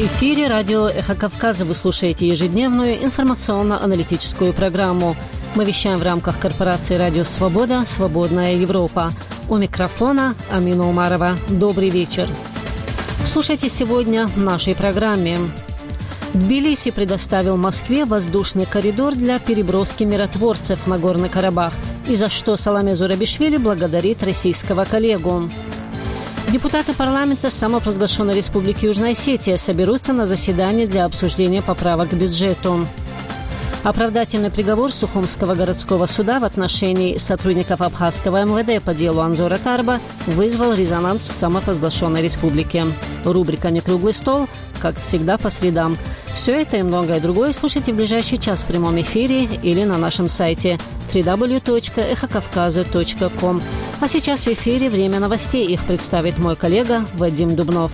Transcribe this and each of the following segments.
эфире радио «Эхо Кавказа». Вы слушаете ежедневную информационно-аналитическую программу. Мы вещаем в рамках корпорации «Радио Свобода. Свободная Европа». У микрофона Амина Умарова. Добрый вечер. Слушайте сегодня в нашей программе. Тбилиси предоставил Москве воздушный коридор для переброски миротворцев в Нагорный Карабах, и за что Саломе Зурабишвили благодарит российского коллегу. Депутаты парламента самопровозглашенной Республики Южная Осетия соберутся на заседание для обсуждения поправок к бюджету. Оправдательный приговор Сухумского городского суда в отношении сотрудников Абхазского МВД по делу Анзора Тарба вызвал резонанс в самопровозглашенной республике. Рубрика «Некруглый стол», как всегда, по средам. Все это и многое другое слушайте в ближайший час в прямом эфире или на нашем сайте www.эхокавказа.ком. А сейчас в эфире время новостей. Их представит мой коллега Вадим Дубнов.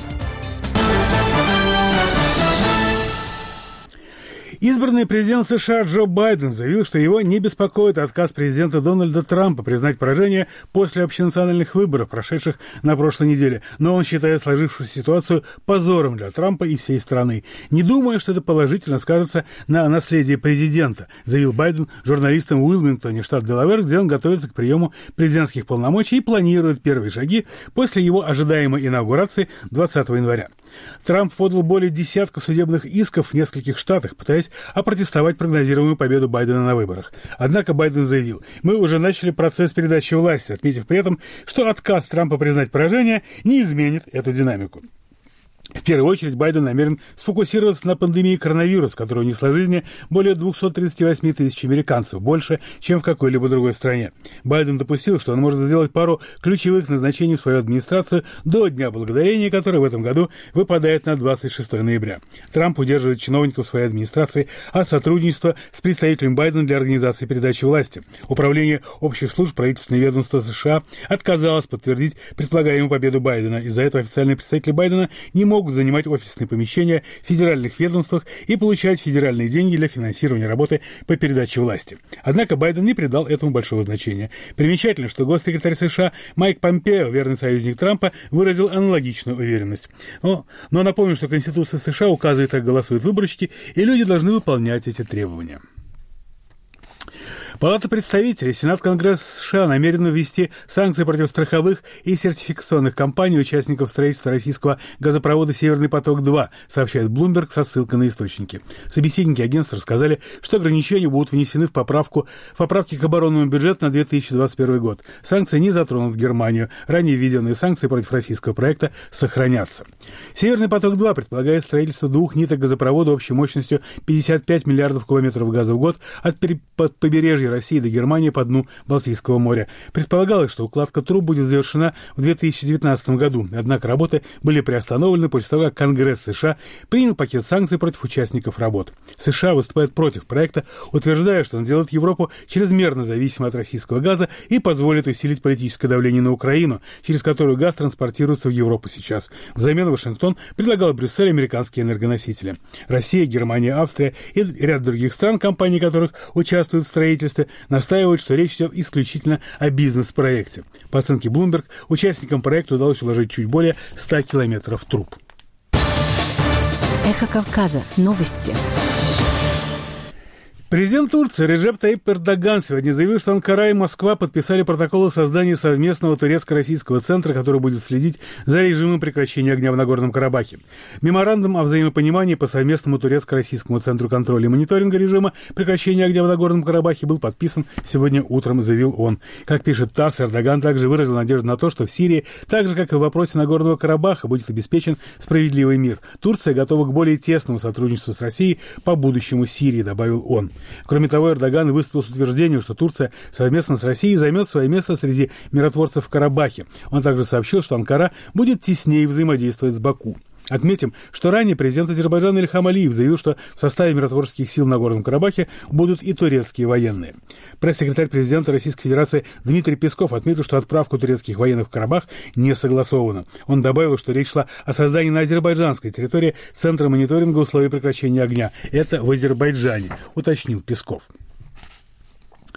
Избранный президент США Джо Байден заявил, что его не беспокоит отказ президента Дональда Трампа признать поражение после общенациональных выборов, прошедших на прошлой неделе. Но он считает сложившуюся ситуацию позором для Трампа и всей страны. «Не думаю, что это положительно скажется на наследии президента», заявил Байден журналистам в Уилмингтоне, штат Делавэр, где он готовится к приему президентских полномочий и планирует первые шаги после его ожидаемой инаугурации 20 января. Трамп подал более десятка судебных исков в нескольких штатах, пытаясь опротестовать прогнозируемую победу Байдена на выборах. Однако Байден заявил: «Мы уже начали процесс передачи власти», отметив при этом, что отказ Трампа признать поражение не изменит эту динамику. В первую очередь Байден намерен сфокусироваться на пандемии коронавируса, которая унесла жизни более 238 тысяч американцев, больше, чем в какой-либо другой стране. Байден допустил, что он может сделать пару ключевых назначений в свою администрацию до Дня Благодарения, который в этом году выпадает на 26 ноября. Трамп удерживает чиновников своей администрации от сотрудничества с представителем Байдена для организации передачи власти. Управление общих служб правительственного ведомства США отказалось подтвердить предполагаемую победу Байдена. Из-за этого официальные представители Байдена не могут занимать офисные помещения в федеральных ведомствах и получать федеральные деньги для финансирования работы по передаче власти. Однако Байден не придал этому большого значения. Примечательно, что госсекретарь США Майк Помпео, верный союзник Трампа, выразил аналогичную уверенность. Но напомню, что Конституция США указывает, как голосуют выборщики, и люди должны выполнять эти требования. Палата представителей, Сенат Конгресса США намерены ввести санкции против страховых и сертификационных компаний участников строительства российского газопровода «Северный поток-2», сообщает Bloomberg со ссылкой на источники. Собеседники агентства рассказали, что ограничения будут внесены в поправки к оборонному бюджету на 2021 год. Санкции не затронут Германию. Ранее введенные санкции против российского проекта сохранятся. «Северный поток-2» предполагает строительство двух ниток газопровода общей мощностью 55 миллиардов кубометров газа в год от побережья России до Германии по дну Балтийского моря. Предполагалось, что укладка труб будет завершена в 2019 году, однако работы были приостановлены после того, как Конгресс США принял пакет санкций против участников работ. США выступает против проекта, утверждая, что он делает Европу чрезмерно зависимой от российского газа и позволит усилить политическое давление на Украину, через которую газ транспортируется в Европу сейчас. Взамен Вашингтон предлагал Брюсселю американские энергоносители. Россия, Германия, Австрия и ряд других стран, компании которых участвуют в строительстве, настаивают, что речь идет исключительно о бизнес-проекте. По оценке Bloomberg, участникам проекта удалось уложить чуть более 100 километров труб. Эхо Кавказа. Новости. Президент Турции Реджеп Таyyip Эрдоган сегодня заявил, что Анкара и Москва подписали протокол о создании совместного турецко-российского центра, который будет следить за режимом прекращения огня в Нагорном Карабахе. Меморандум о взаимопонимании по совместному турецко-российскому центру контроля и мониторинга режима прекращения огня в Нагорном Карабахе был подписан сегодня утром, заявил он. Как пишет ТАСС, Эрдоган также выразил надежду на то, что в Сирии, так же, как и в вопросе Нагорного Карабаха, будет обеспечен справедливый мир. Турция готова к более тесному сотрудничеству с Россией по будущему Сирии, добавил он. Кроме того, Эрдоган выступил с утверждением, что Турция совместно с Россией займет свое место среди миротворцев в Карабахе. Он также сообщил, что Анкара будет теснее взаимодействовать с Баку. Отметим, что ранее президент Азербайджана Ильхам Алиев заявил, что в составе миротворческих сил в Нагорном Карабахе будут и турецкие военные. Пресс-секретарь президента Российской Федерации Дмитрий Песков отметил, что отправка турецких военных в Карабах не согласована. Он добавил, что речь шла о создании на азербайджанской территории Центра мониторинга условий прекращения огня. Это в Азербайджане, уточнил Песков.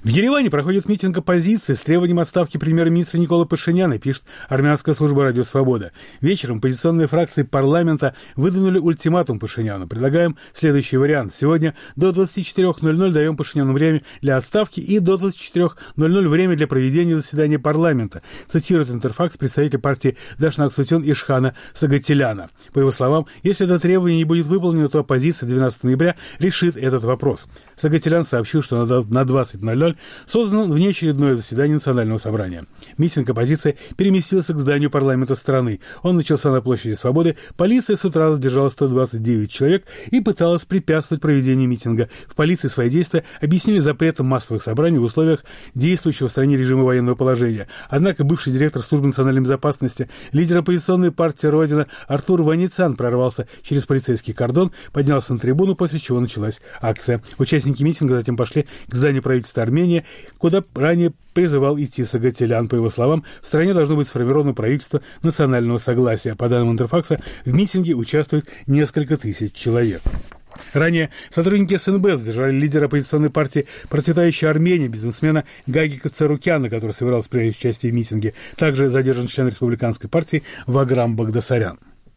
В Ереване проходит митинг оппозиции с требованием отставки премьер-министра Николы Пашиняна, пишет армянская служба «Радио Свобода». Вечером оппозиционные фракции парламента выдвинули ультиматум Пашиняну. Предлагаем следующий вариант. Сегодня до 24:00 даем Пашиняну время для отставки и до 24:00 время для проведения заседания парламента, цитирует Интерфакс представитель партии Дашнак Сутен Ишхана Сагатиляна. По его словам, если это требование не будет выполнено, то оппозиция 12 ноября решит этот вопрос. Сагатилян сообщил, что на 20:00 создано внеочередное заседание Национального собрания. Митинг оппозиции переместился к зданию парламента страны. Он начался на площади Свободы. Полиция с утра задержала 129 человек и пыталась препятствовать проведению митинга. В полиции свои действия объяснили запретом массовых собраний в условиях действующего в стране режима военного положения. Однако бывший директор службы национальной безопасности, лидер оппозиционной партии «Родина» Артур Ваницян прорвался через полицейский кордон, поднялся на трибуну, после чего началась акция. Участники митинга затем пошли к зданию правительства Армении, куда ранее призывал идти Сагатилян. По его словам, в стране должно быть сформировано правительство национального согласия. По данным Интерфакса, в митинге участвует несколько тысяч человек. Ранее сотрудники СНБ задержали лидера оппозиционной партии «Процветающая Армения» бизнесмена Гагика Царукяна, который собирался принять участие в митинге. Также задержан член республиканской партии Ваграм Багдасарян.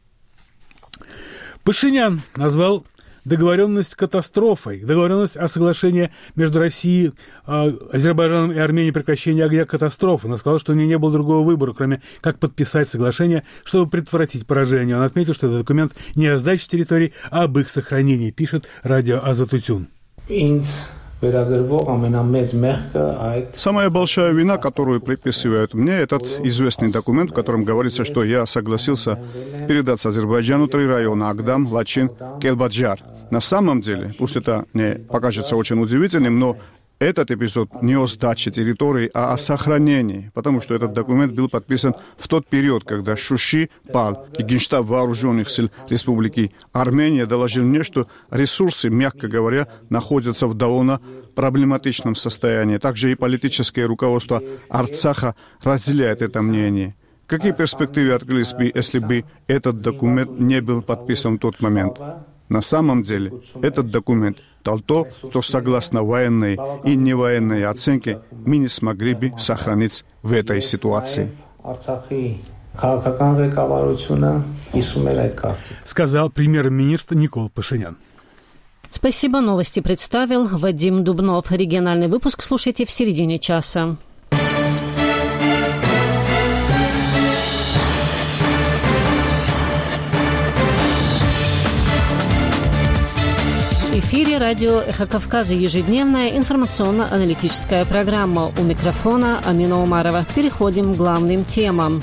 Пашинян назвал договоренность катастрофой. Договоренность о соглашении между Россией, Азербайджаном и Арменией о прекращении огня катастрофы. Он сказал, что у нее не было другого выбора, кроме как подписать соглашение, чтобы предотвратить поражение. Он отметил, что этот документ не о сдаче территорий, а об их сохранении, пишет радио Азатутюн. Самая большая вина, которую приписывают мне, этот известный документ, в котором говорится, что я согласился передать Азербайджану 3 района: Агдам, Лачин, Келбаджар. На самом деле, пусть это не покажется очень удивительным, но этот эпизод не о сдаче территории, а о сохранении, потому что этот документ был подписан в тот период, когда Шуши пал, и Генштаб Вооруженных сил Республики Армения доложил мне, что ресурсы, мягко говоря, находятся в довольно проблематичном состоянии. Также и политическое руководство Арцаха разделяет это мнение. Какие перспективы открылись бы, если бы этот документ не был подписан в тот момент? На самом деле, этот документ дал то, что согласно военной и невоенной оценке мы не смогли бы сохранить в этой ситуации. Сказал премьер-министр Никол Пашинян. Спасибо. Новости представил Вадим Дубнов. Региональный выпуск слушайте в середине часа. В эфире радио «Эхо Кавказа», ежедневная информационно-аналитическая программа. У микрофона Амина Умарова. Переходим к главным темам.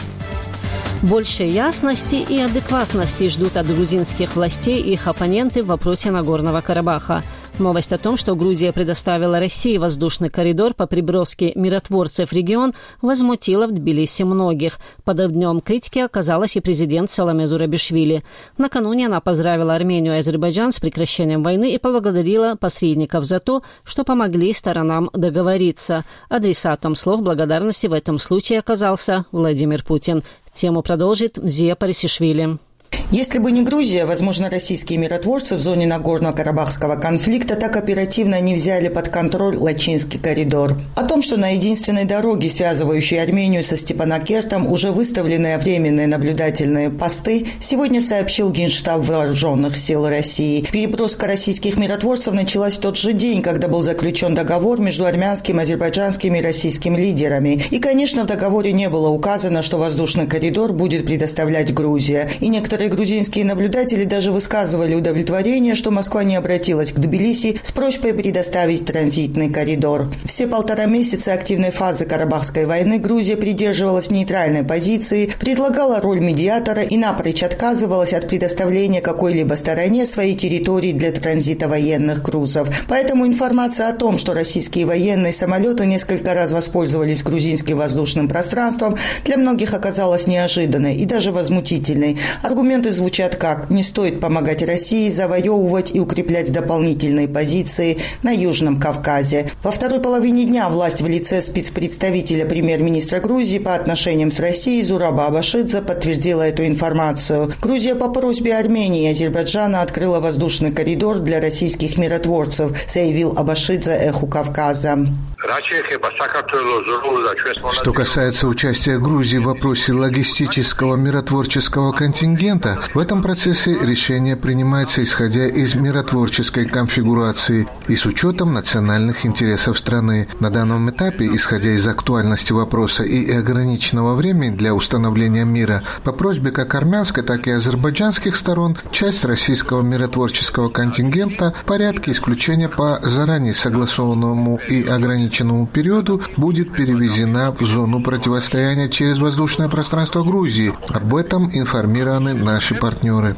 Больше ясности и адекватности ждут от грузинских властей и их оппоненты в вопросе Нагорного Карабаха. Новость о том, что Грузия предоставила России воздушный коридор по переброске миротворцев в регион, возмутила в Тбилиси многих. Под огнем критики оказалась и президент Саломе Зурабишвили. Накануне она поздравила Армению и Азербайджан с прекращением войны и поблагодарила посредников за то, что помогли сторонам договориться. Адресатом слов благодарности в этом случае оказался Владимир Путин. Тему продолжит Зия Парисишвили. Если бы не Грузия, возможно, российские миротворцы в зоне Нагорно-Карабахского конфликта так оперативно не взяли под контроль Лачинский коридор. О том, что на единственной дороге, связывающей Армению со Степанакертом, уже выставлены временные наблюдательные посты, сегодня сообщил Генштаб Вооруженных сил России. Переброска российских миротворцев началась в тот же день, когда был заключен договор между армянским, азербайджанским и российским лидерами. И, конечно, в договоре не было указано, что воздушный коридор будет предоставлять Грузия. И некоторые грузинские наблюдатели даже высказывали удовлетворение, что Москва не обратилась к Тбилиси с просьбой предоставить транзитный коридор. Все 1,5 месяца активной фазы Карабахской войны Грузия придерживалась нейтральной позиции, предлагала роль медиатора и напрочь отказывалась от предоставления какой-либо стороне своей территории для транзита военных грузов. Поэтому информация о том, что российские военные самолеты несколько раз воспользовались грузинским воздушным пространством, для многих оказалась неожиданной и даже возмутительной. Аргументы звучат как: не стоит помогать России завоевывать и укреплять дополнительные позиции на Южном Кавказе. Во второй половине дня власть в лице спецпредставителя премьер-министра Грузии по отношениям с Россией Зураба Абашидзе подтвердила эту информацию. Грузия по просьбе Армении и Азербайджана открыла воздушный коридор для российских миротворцев, заявил Абашидзе Эху Кавказа. Что касается участия Грузии в вопросе логистического миротворческого контингента, в этом процессе решение принимается исходя из миротворческой конфигурации и с учетом национальных интересов страны. На данном этапе, исходя из актуальности вопроса и ограниченного времени для установления мира, по просьбе как армянской, так и азербайджанских сторон, часть российского миротворческого контингента в порядке исключения по заранее согласованному и ограниченному периоду будет перевезена в зону противостояния через воздушное пространство Грузии. Об этом информированы наши партнеры.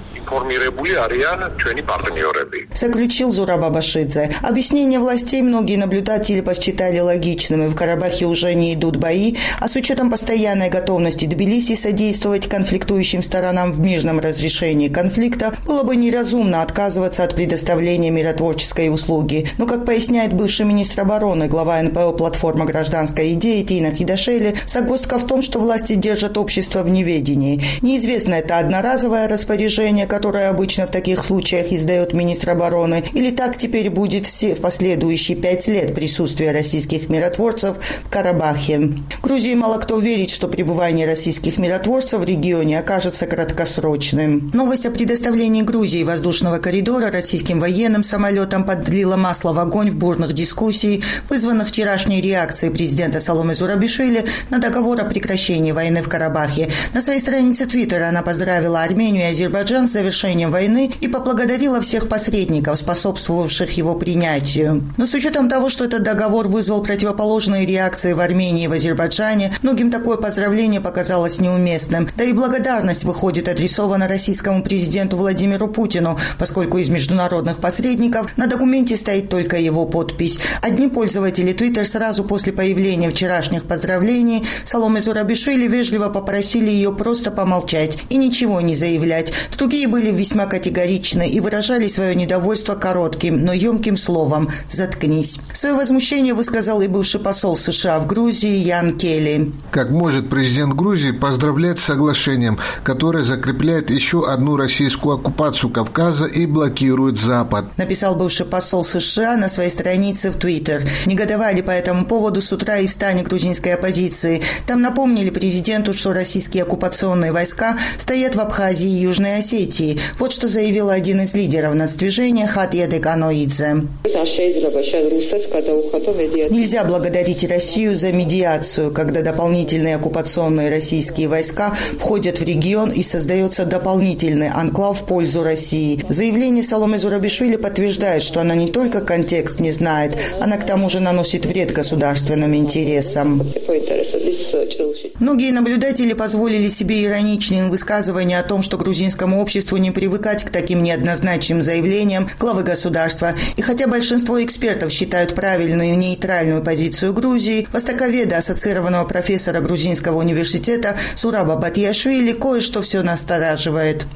Заключил Зураб Абашидзе. Объяснение властей многие наблюдатели посчитали логичными. В Карабахе уже не идут бои, а с учетом постоянной готовности Тбилиси содействовать конфликтующим сторонам в мирном разрешении конфликта, было бы неразумно отказываться от предоставления миротворческой услуги. Но, как поясняет бывший министр обороны, глава НПО «Платформа гражданской идеи» Тина Хидашели, загвоздка в том, что власти держат общество в неведении. Неизвестно, это одноразовое распоряжение, которое обычно в таких случаях издает министр обороны, или так теперь будет все последующие 5 лет присутствия российских миротворцев в Карабахе. В Грузии мало кто верит, что пребывание российских миротворцев в регионе окажется краткосрочным. Новость о предоставлении Грузии воздушного коридора российским военным самолетам подлила масло в огонь в бурных дискуссиях, вызванных вчерашней реакцией президента Саломе Зурабишвили на договор о прекращении войны в Карабахе. На своей странице Твиттера она поздравила Армению и Азербайджан с завершением войны и поблагодарила всех посредников, способствовавших его принятию. Но с учетом того, что этот договор вызвал противоположные реакции в Армении и в Азербайджане, многим такое поздравление показалось неуместным. Да и благодарность, выходит, адресована российскому президенту Владимиру Путину, поскольку из международных посредников на документе стоит только его подпись. Одни пользователи Твиттер сразу после появления вчерашних поздравлений Саломе Зурабишвили вежливо попросили ее просто помолчать и ничего не заявлять. Другие были весьма категоричны и выражали свое недовольство коротким, но емким словом «заткнись». Свое возмущение высказал и бывший посол США в Грузии Ян Келли. Как может президент Грузии поздравлять с соглашением, которое закрепляет еще одну российскую оккупацию Кавказа и блокирует Запад? Написал бывший посол США на своей странице в Твиттер. Негодовали по этому поводу с утра и в стане грузинской оппозиции. Там напомнили президенту, что российские оккупационные войска стоят в Абхазии и Южной Осетии. Вот что заявил один из лидеров нацдвижения Хатья Деканоидзе. Нельзя благодарить Россию за медиацию, когда дополнительные оккупационные российские войска входят в регион и создается дополнительный анклав в пользу России. Заявление Саломе Зурабишвили подтверждает, что она не только контекст не знает, она к тому же наносит вред государственным интересам. Многие наблюдатели позволили себе ироничные высказывания о том, что грузинскому обществу не привыкать к таким неоднозначным заявлениям главы государства. И хотя большинство экспертов считают правильную нейтральную позицию Грузии, востоковеда, ассоциированного профессора грузинского университета Сураба Батияшвили, кое-что все настораживает.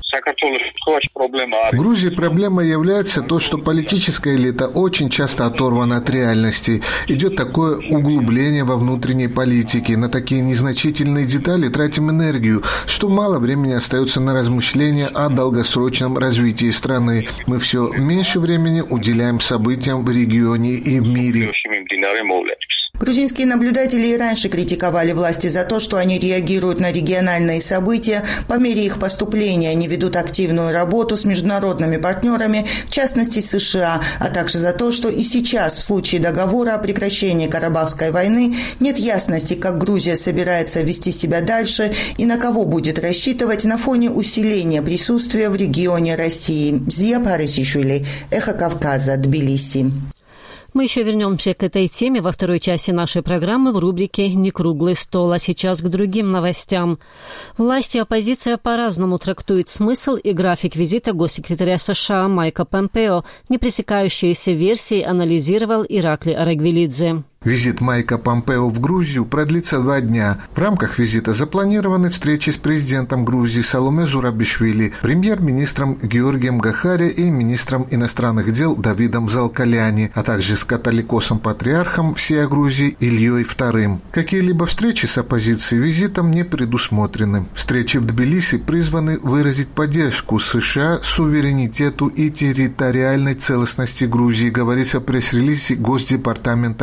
В Грузии проблемой является то, что политическая элита очень часто оторвана от реальности. Идет такое углубление во внутренней политике. На такие незначительные детали тратим энергию, что мало времени остается на размышления о долгосрочном развитии страны. Мы все меньше времени уделяем событиям в регионе и в мире. Грузинские наблюдатели и раньше критиковали власти за то, что они реагируют на региональные события по мере их поступления, они ведут активную работу с международными партнерами, в частности США, а также за то, что и сейчас в случае договора о прекращении Карабахской войны нет ясности, как Грузия собирается вести себя дальше и на кого будет рассчитывать на фоне усиления присутствия в регионе России. Зия Парисишвили, Эхо Кавказа, Тбилиси. Мы еще вернемся к этой теме во второй части нашей программы в рубрике «Не круглый стол». А сейчас к другим новостям. Власти и оппозиция по-разному трактуют смысл и график визита госсекретаря США Майка Помпео. Непресекающиеся версии анализировал Иракли Арагвелидзе. Визит Майка Помпео в Грузию продлится 2 дня. В рамках визита запланированы встречи с президентом Грузии Саломе Зурабишвили, премьер-министром Георгием Гахари и министром иностранных дел Давидом Залкаляни, а также с католикосом-патриархом всей Грузии Ильей II. Какие-либо встречи с оппозицией визитом не предусмотрены. Встречи в Тбилиси призваны выразить поддержку США суверенитету и территориальной целостности Грузии, говорится в пресс-релизе Госдепартамента США.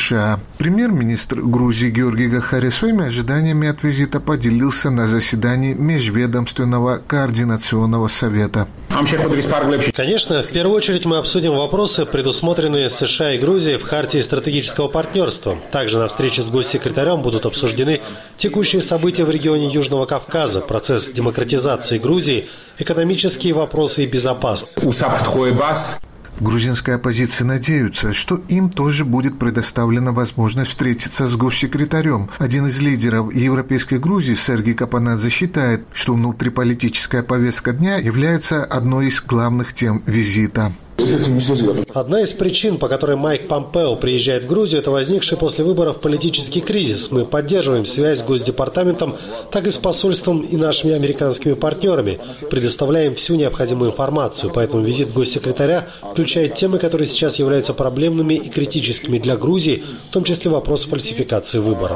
США. Премьер-министр Грузии Георгий Гахари своими ожиданиями от визита поделился на заседании Межведомственного координационного совета. Конечно, в первую очередь мы обсудим вопросы, предусмотренные США и Грузией в Хартии стратегического партнерства. Также на встрече с госсекретарем будут обсуждены текущие события в регионе Южного Кавказа, процесс демократизации Грузии, экономические вопросы и безопасность. В грузинской оппозиции надеются, что им тоже будет предоставлена возможность встретиться с госсекретарем. Один из лидеров Европейской Грузии, Сергей Капанадзе, считает, что внутриполитическая повестка дня является одной из главных тем визита. Одна из причин, по которой Майк Помпео приезжает в Грузию, это возникший после выборов политический кризис. Мы поддерживаем связь с Госдепартаментом, так и с посольством и нашими американскими партнерами, предоставляем всю необходимую информацию. Поэтому визит госсекретаря включает темы, которые сейчас являются проблемными и критическими для Грузии, в том числе вопрос фальсификации выборов.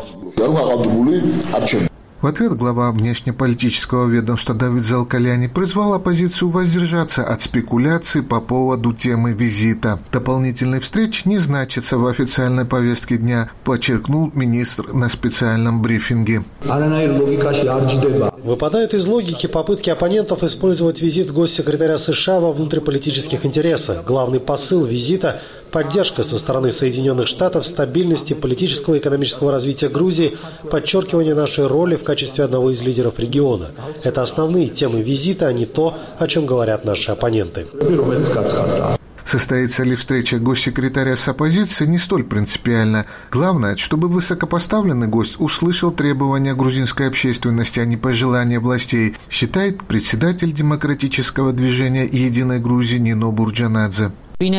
В ответ глава внешнеполитического ведомства Давид Залкаляни призвал оппозицию воздержаться от спекуляций по поводу темы визита. Дополнительных встреч не значится в официальной повестке дня, подчеркнул министр на специальном брифинге. Выпадают из логики попытки оппонентов использовать визит госсекретаря США во внутриполитических интересах. Главный посыл визита – поддержка со стороны Соединенных Штатов стабильности политического и экономического развития Грузии, подчеркивание нашей роли в качестве одного из лидеров региона. Это основные темы визита, а не то, о чем говорят наши оппоненты. Состоится ли встреча госсекретаря с оппозицией, не столь принципиально. Главное, чтобы высокопоставленный гость услышал требования грузинской общественности, а не пожелания властей, считает председатель демократического движения «Единой Грузии» Нино Бурджанадзе.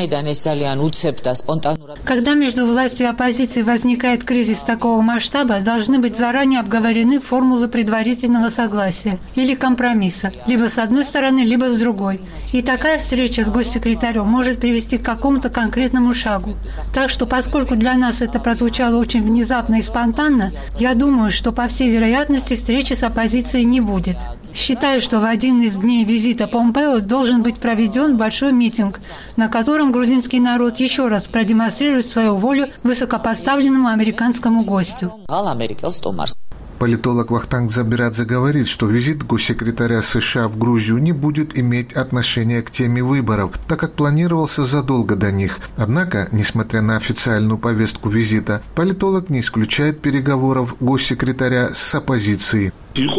Когда между властью и оппозицией возникает кризис такого масштаба, должны быть заранее обговорены формулы предварительного согласия или компромисса, либо с одной стороны, либо с другой. И такая встреча с госсекретарем может привести к какому-то конкретному шагу. Так что, поскольку для нас это прозвучало очень внезапно и спонтанно, я думаю, что, по всей вероятности, встречи с оппозицией не будет. Считаю, что в один из дней визита Помпео должен быть проведен большой митинг, на котором грузинский народ еще раз продемонстрирует свою волю высокопоставленному американскому гостю. Политолог Вахтанг Забирадзе говорит, что визит госсекретаря США в Грузию не будет иметь отношения к теме выборов, так как планировался задолго до них. Однако, несмотря на официальную повестку визита, политолог не исключает переговоров госсекретаря с оппозицией.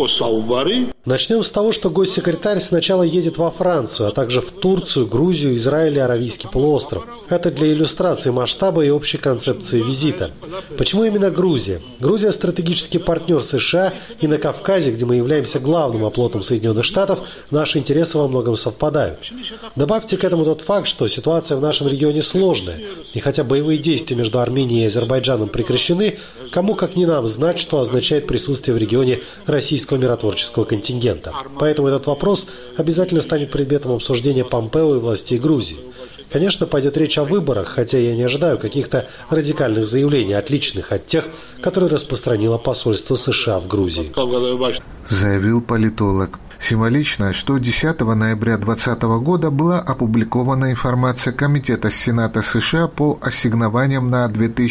Начнем с того, что госсекретарь сначала едет во Францию, а также в Турцию, Грузию, Израиль и Аравийский полуостров. Это для иллюстрации масштаба и общей концепции визита. Почему именно Грузия? Грузия – стратегический партнер США, и на Кавказе, где мы являемся главным оплотом Соединенных Штатов, наши интересы во многом совпадают. Добавьте к этому тот факт, что ситуация в нашем регионе сложная, и хотя боевые действия между Арменией и Азербайджаном прекращены, кому как не нам знать, что означает присутствие в регионе российского миротворческого контингента. Поэтому этот вопрос обязательно станет предметом обсуждения Помпео и властей Грузии. Конечно, пойдет речь о выборах, хотя я не ожидаю каких-то радикальных заявлений, отличных от тех, которые распространило посольство США в Грузии. Заявил политолог. Символично, что 10 ноября 2020 года была опубликована информация Комитета Сената США по ассигнованиям на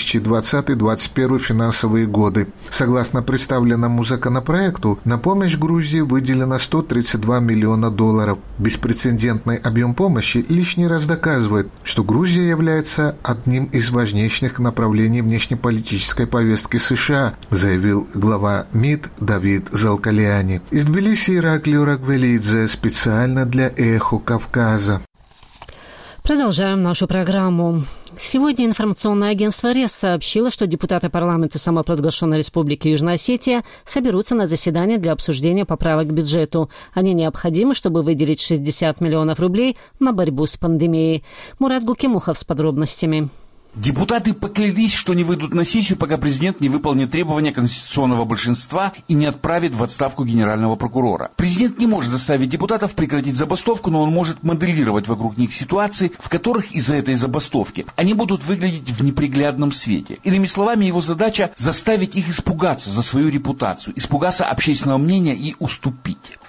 2020-2021 финансовые годы. Согласно представленному законопроекту, на помощь Грузии выделено $132 миллиона. Беспрецедентный объем помощи лишний раз доказывает, что Грузия является одним из важнейших направлений внешнеполитической повестки США, заявил глава МИД Давид Залкаляни. Из Тбилиси Ираклий Рагвелидзе специально для «Эхо Кавказа». Продолжаем нашу программу. Сегодня информационное агентство РЕС сообщило, что депутаты парламента самопровозглашенной республики Южная Осетия соберутся на заседание для обсуждения поправок к бюджету. Они необходимы, чтобы выделить 60 миллионов рублей на борьбу с пандемией. Мурат Гукимухов с подробностями. Депутаты поклялись, что не выйдут на сессию, пока президент не выполнит требования конституционного большинства и не отправит в отставку генерального прокурора. Президент не может заставить депутатов прекратить забастовку, но он может моделировать вокруг них ситуации, в которых из-за этой забастовки они будут выглядеть в неприглядном свете. Иными словами, его задача заставить их испугаться за свою репутацию, испугаться общественного мнения и уступить.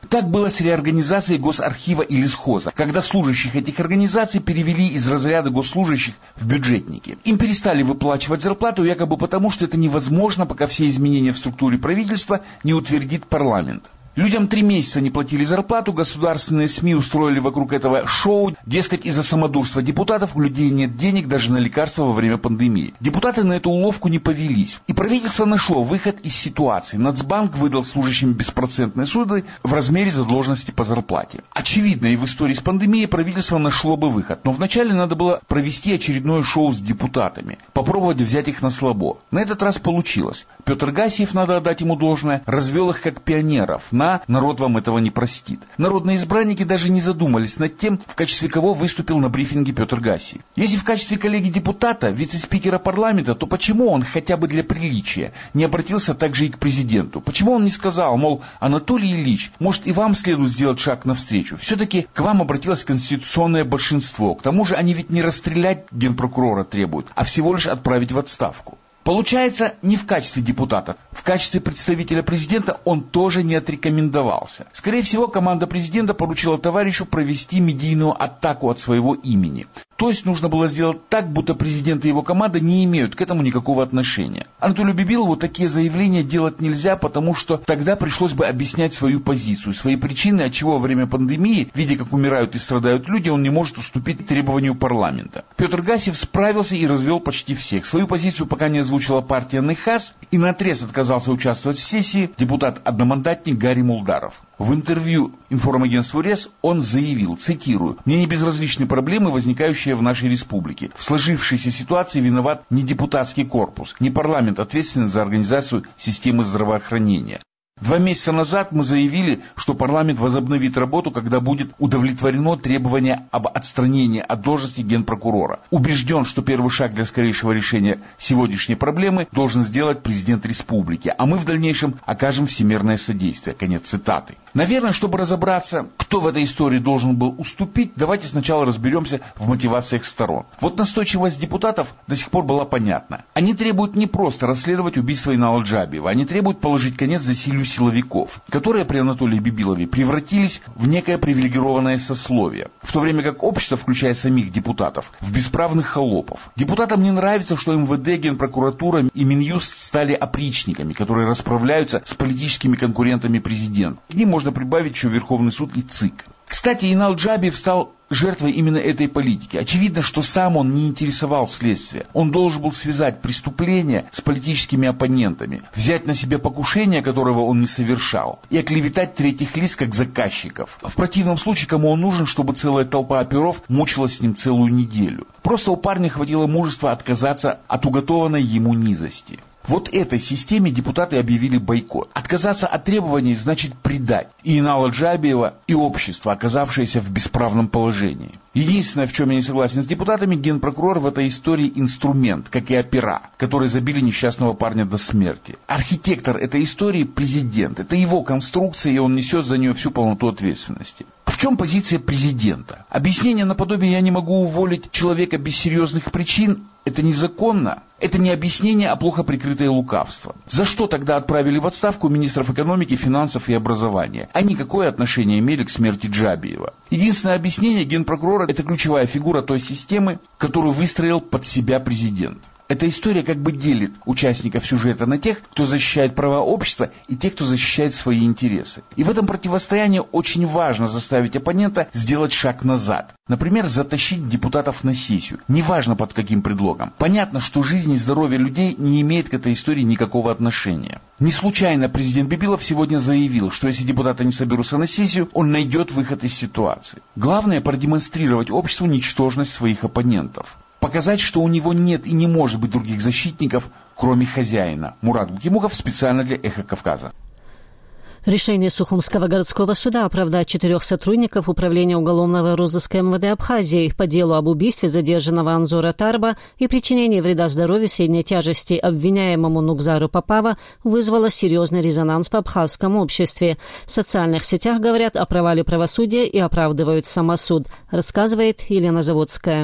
Так было с реорганизацией Госархива и Лесхоза, когда служащих этих организаций перевели из разряда госслужащих в бюджетники. Им перестали выплачивать зарплату якобы потому, что это невозможно, пока все изменения в структуре правительства не утвердит парламент. Людям 3 месяца не платили зарплату, государственные СМИ устроили вокруг этого шоу, дескать, из-за самодурства депутатов у людей нет денег даже на лекарства во время пандемии. Депутаты на эту уловку не повелись. И правительство нашло выход из ситуации. Нацбанк выдал служащим беспроцентные суды в размере задолженности по зарплате. Очевидно, и в истории с пандемией правительство нашло бы выход. Но вначале надо было провести очередное шоу с депутатами, попробовать взять их на слабо. На этот раз получилось. Петр Гассиев, надо отдать ему должное, развел их как пионеров. Народ вам этого не простит. Народные избранники даже не задумались над тем, в качестве кого выступил на брифинге Петр Гассиев. Если в качестве коллеги-депутата, вице-спикера парламента, то почему он хотя бы для приличия не обратился также и к президенту? Почему он не сказал, мол, Анатолий Ильич, может и вам следует сделать шаг навстречу? Все-таки к вам обратилось конституционное большинство. К тому же они ведь не расстрелять генпрокурора требуют, а всего лишь отправить в отставку. Получается, не в качестве депутата, в качестве представителя президента он тоже не отрекомендовался. Скорее всего, команда президента поручила товарищу провести медийную атаку от своего имени. То есть нужно было сделать так, будто президент и его команда не имеют к этому никакого отношения. Анатолию Бибилову такие заявления делать нельзя, потому что тогда пришлось бы объяснять свою позицию, свои причины, отчего во время пандемии, видя, как умирают и страдают люди, он не может уступить требованию парламента. Петр Гассиев справился и развел почти всех. Свою позицию пока не озвучила партия НХАС и наотрез отказался участвовать в сессии депутат-одномандатник Гарри Мулдаров. В интервью информагентству РЕС он заявил, цитирую, «Мне не безразличны проблемы, возникающие в нашей республике. В сложившейся ситуации виноват не депутатский корпус, не парламент, ответственный за организацию системы здравоохранения. 2 месяца назад мы заявили, что парламент возобновит работу, когда будет удовлетворено требование об отстранении от должности генпрокурора. Убежден, что первый шаг для скорейшего решения сегодняшней проблемы должен сделать президент республики, а мы в дальнейшем окажем всемирное содействие». Конец цитаты. Наверное, чтобы разобраться, кто в этой истории должен был уступить, давайте сначала разберемся в мотивациях сторон. Вот настойчивость депутатов до сих пор была понятна. Они требуют не просто расследовать убийство Инала Джабиева, они требуют положить конец засилию силовиков, которые при Анатолии Бибилове превратились в некое привилегированное сословие, в то время как общество, включая самих депутатов, в бесправных холопов. Депутатам не нравится, что МВД, Генпрокуратура и Минюст стали опричниками, которые расправляются с политическими конкурентами президента. К ним можно прибавить еще Верховный суд и ЦИК. Кстати, Инал Джабиев стал жертвой именно этой политики. Очевидно, что сам он не интересовал следствие. Он должен был связать преступления с политическими оппонентами, взять на себя покушение, которого он не совершал, и оклеветать третьих лиц как заказчиков. В противном случае, кому он нужен, чтобы целая толпа оперов мучилась с ним целую неделю? Просто у парня хватило мужества отказаться от уготованной ему низости. Вот этой системе депутаты объявили бойкот. Отказаться от требований значит предать и Инала Джабиева, и общество, оказавшееся в бесправном положении. Единственное, в чем я не согласен с депутатами, генпрокурор в этой истории инструмент, как и опера, которые забили несчастного парня до смерти. Архитектор этой истории – президент. Это его конструкция, и он несет за нее всю полноту ответственности. В чем позиция президента? Объяснение наподобие «я не могу уволить человека без серьезных причин» – это незаконно. Это не объяснение, а плохо прикрытое лукавство. За что тогда отправили в отставку министров экономики, финансов и образования? Они какое отношение имели к смерти Джабиева? Единственное объяснение – генпрокурора – это ключевая фигура той системы, которую выстроил под себя президент. Эта история как бы делит участников сюжета на тех, кто защищает права общества, и тех, кто защищает свои интересы. И в этом противостоянии очень важно заставить оппонента сделать шаг назад. Например, затащить депутатов на сессию. Неважно под каким предлогом. Понятно, что жизнь и здоровье людей не имеет к этой истории никакого отношения. Не случайно президент Бибилов сегодня заявил, что если депутаты не соберутся на сессию, он найдет выход из ситуации. Главное продемонстрировать обществу ничтожность своих оппонентов. Показать, что у него нет и не может быть других защитников, кроме хозяина. Мурат Гукимуков специально для «Эхо Кавказа». Решение Сухумского городского суда оправдать 4 сотрудников Управления уголовного розыска МВД Абхазии по делу об убийстве задержанного Анзора Тарба и причинении вреда здоровью средней тяжести обвиняемому Нугзару Попава вызвало серьезный резонанс в абхазском обществе. В социальных сетях говорят о провале правосудия и оправдывают самосуд, рассказывает Елена Заводская.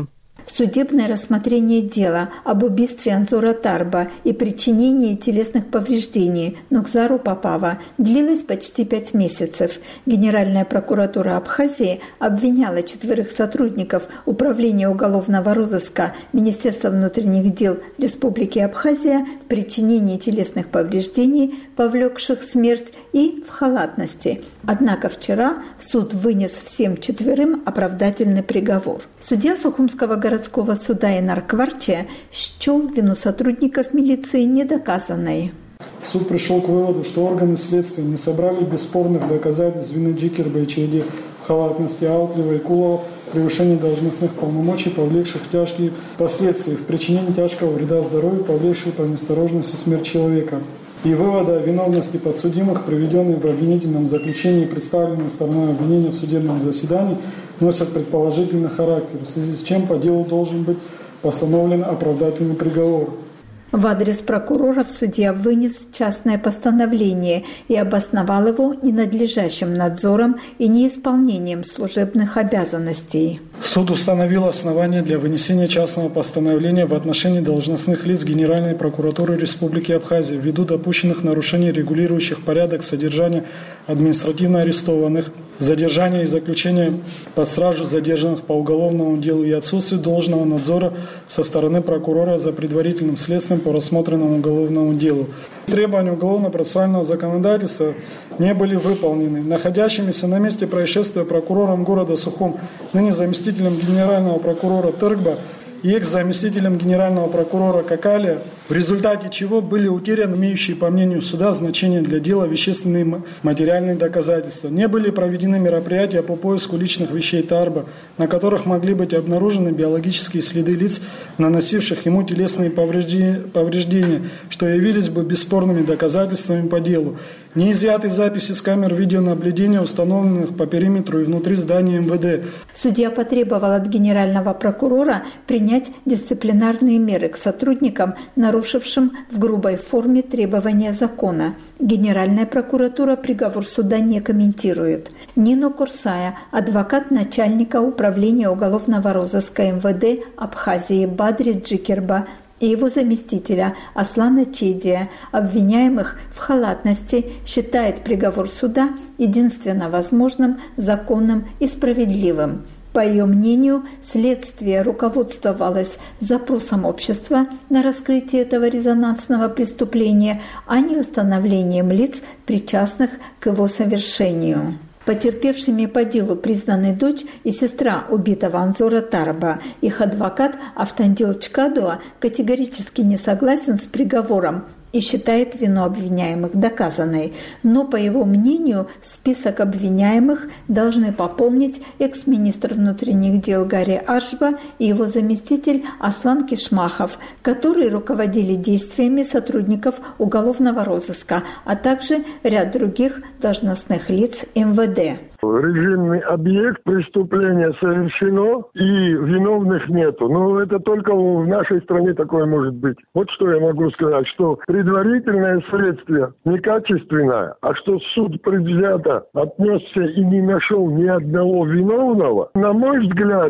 Судебное рассмотрение дела об убийстве Анзора Тарба и причинении телесных повреждений Нукзару Попава длилось почти 5 месяцев. Генеральная прокуратура Абхазии обвиняла 4 сотрудников Управления уголовного розыска Министерства внутренних дел Республики Абхазия в причинении телесных повреждений, повлекших смерть, и в халатности. Однако вчера суд вынес всем 4 оправдательный приговор. Судья Сухумского городского суда Инар Кварче счел вину сотрудников милиции недоказанной. Суд пришел к выводу, что органы следствия не собрали бесспорных доказательств вины Джикерба и Чейди в халатности, Аутлева и Кулова в превышении должностных полномочий, повлекших тяжкие последствия в причинении тяжкого вреда здоровью, повлекших по неосторожности смерть человека. И вывода о виновности подсудимых, приведенные в обвинительном заключении и представленные стороной обвинения в судебном заседании, носят предположительный характер, в связи с чем по делу должен быть постановлен оправдательный приговор. В адрес прокуроров судья вынес частное постановление и обосновал его ненадлежащим надзором и неисполнением служебных обязанностей. Суд установил основания для вынесения частного постановления в отношении должностных лиц Генеральной прокуратуры Республики Абхазия ввиду допущенных нарушений, регулирующих порядок содержания административно арестованных, задержания и заключения под стражу задержанных по уголовному делу и отсутствие должного надзора со стороны прокурора за предварительным следствием по рассмотренному уголовному делу. Требования уголовно-процессуального законодательства не были выполнены. Находящимися на месте происшествия прокурором города Сухум, ныне заместителем генерального прокурора Тыргба и экс-заместителем генерального прокурора Какалия, в результате чего были утеряны имеющие, по мнению суда, значение для дела вещественные материальные доказательства. Не были проведены мероприятия по поиску личных вещей Тарба, на которых могли быть обнаружены биологические следы лиц, наносивших ему телесные повреждения, что явились бы бесспорными доказательствами по делу. Не изъяты записи с камер видеонаблюдения, установленных по периметру и внутри здания МВД. Судья потребовал от генерального прокурора принять дисциплинарные меры к сотрудникам, нарушившим в грубой форме требования закона. Генеральная прокуратура приговор суда не комментирует. Нино Курсая, адвокат начальника управления уголовного розыска МВД Абхазии Бадри Джикерба, и его заместителя Аслана Чейдия, обвиняемых в халатности, считает приговор суда единственно возможным, законным и справедливым. По ее мнению, следствие руководствовалось запросом общества на раскрытие этого резонансного преступления, а не установлением лиц, причастных к его совершению. Потерпевшими по делу признаны дочь и сестра убитого Анзора Тарба. Их адвокат Автандил Чкадуа категорически не согласен с приговором и считает вину обвиняемых доказанной. Но, по его мнению, список обвиняемых должны пополнить экс-министр внутренних дел Гарри Аршба и его заместитель Аслан Кишмахов, которые руководили действиями сотрудников уголовного розыска, а также ряд других должностных лиц МВД. Режимный объект, преступление совершено и виновных нету. Но это только в нашей стране такое может быть. Вот что я могу сказать, что предварительное следствие некачественное, а что суд предвзято отнесся и не нашел ни одного виновного. На мой взгляд,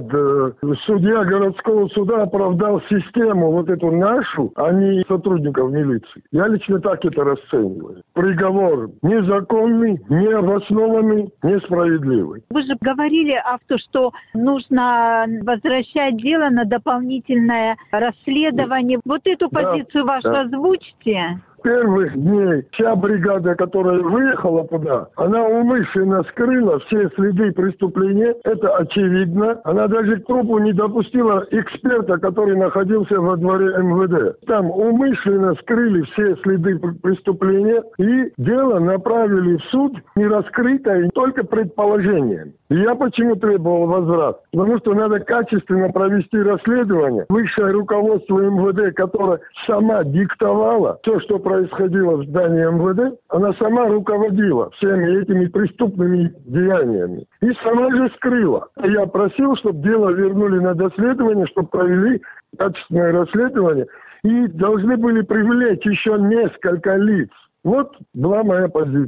судья городского суда оправдал систему вот эту нашу, а не сотрудников милиции. Я лично так это расцениваю. Приговор незаконный, необоснованный, несправедливый. Вы же говорили, автор, что нужно возвращать дело на дополнительное расследование. Вот эту позицию вашу озвучьте. Первых дней вся бригада, которая выехала туда, она умышленно скрыла все следы преступления. Это очевидно. Она даже к трупу не допустила эксперта, который находился во дворе МВД. Там умышленно скрыли все следы преступления и дело направили в суд не раскрытое, только предположением. И я почему требовал возврат? Потому что надо качественно провести расследование. Высшее руководство МВД, которое сама диктовала все, что происходило в здании МВД, она сама руководила всеми этими преступными деяниями. И сама же скрыла. Я просил, чтобы дело вернули на доследование, чтобы провели качественное расследование. И должны были привлечь еще несколько лиц. Вот была моя позиция.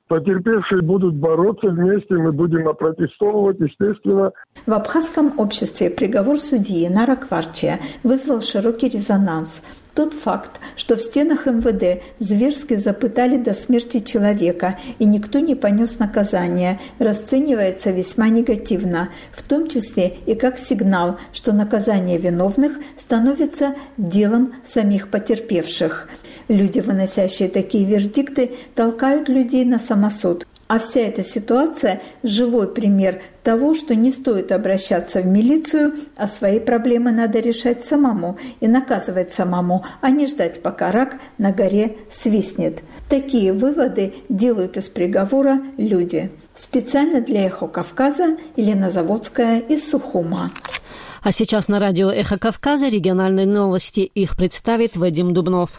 Потерпевшие будут бороться вместе, мы будем опротестовывать, естественно. В абхазском обществе приговор судьи Нара Кварчия вызвал широкий резонанс. Тот факт, что в стенах МВД зверски запытали до смерти человека и никто не понес наказания, расценивается весьма негативно, в том числе и как сигнал, что наказание виновных становится делом самих потерпевших. Люди, выносящие такие вердикты, толкают людей на самосуд. А вся эта ситуация – живой пример того, что не стоит обращаться в милицию, а свои проблемы надо решать самому и наказывать самому, а не ждать, пока рак на горе свистнет. Такие выводы делают из приговора люди. Специально для «Эхо Кавказа» Елена Заводская из Сухума. А сейчас на радио «Эхо Кавказа» региональные новости. Их представит Вадим Дубнов.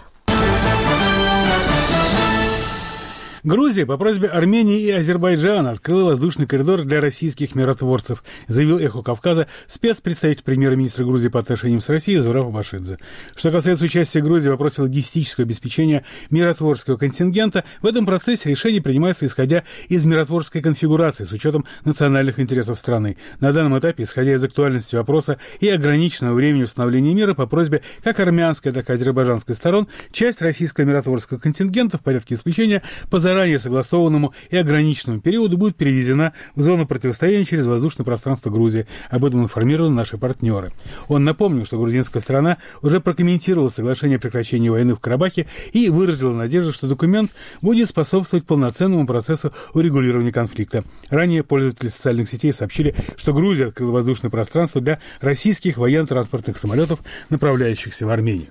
Грузия по просьбе Армении и Азербайджана открыла воздушный коридор для российских миротворцев, заявил «Эхо Кавказа» спецпредставитель премьер-министра Грузии по отношениям с Россией Зураб Абашидзе. Что касается участия Грузии в вопросе логистического обеспечения миротворческого контингента, в этом процессе решение принимается исходя из миротворческой конфигурации с учетом национальных интересов страны. На данном этапе, исходя из актуальности вопроса и ограниченного времени установления мира, по просьбе как армянской, так и азербайджанской сторон, часть российского миротворческого контингента в порядке исключения по заранее согласованному и ограниченному периоду будет перевезена в зону противостояния через воздушное пространство Грузии. Об этом информированы наши партнеры. Он напомнил, что грузинская сторона уже прокомментировала соглашение о прекращении войны в Карабахе и выразила надежду, что документ будет способствовать полноценному процессу урегулирования конфликта. Ранее пользователи социальных сетей сообщили, что Грузия открыла воздушное пространство для российских военно-транспортных самолетов, направляющихся в Армению.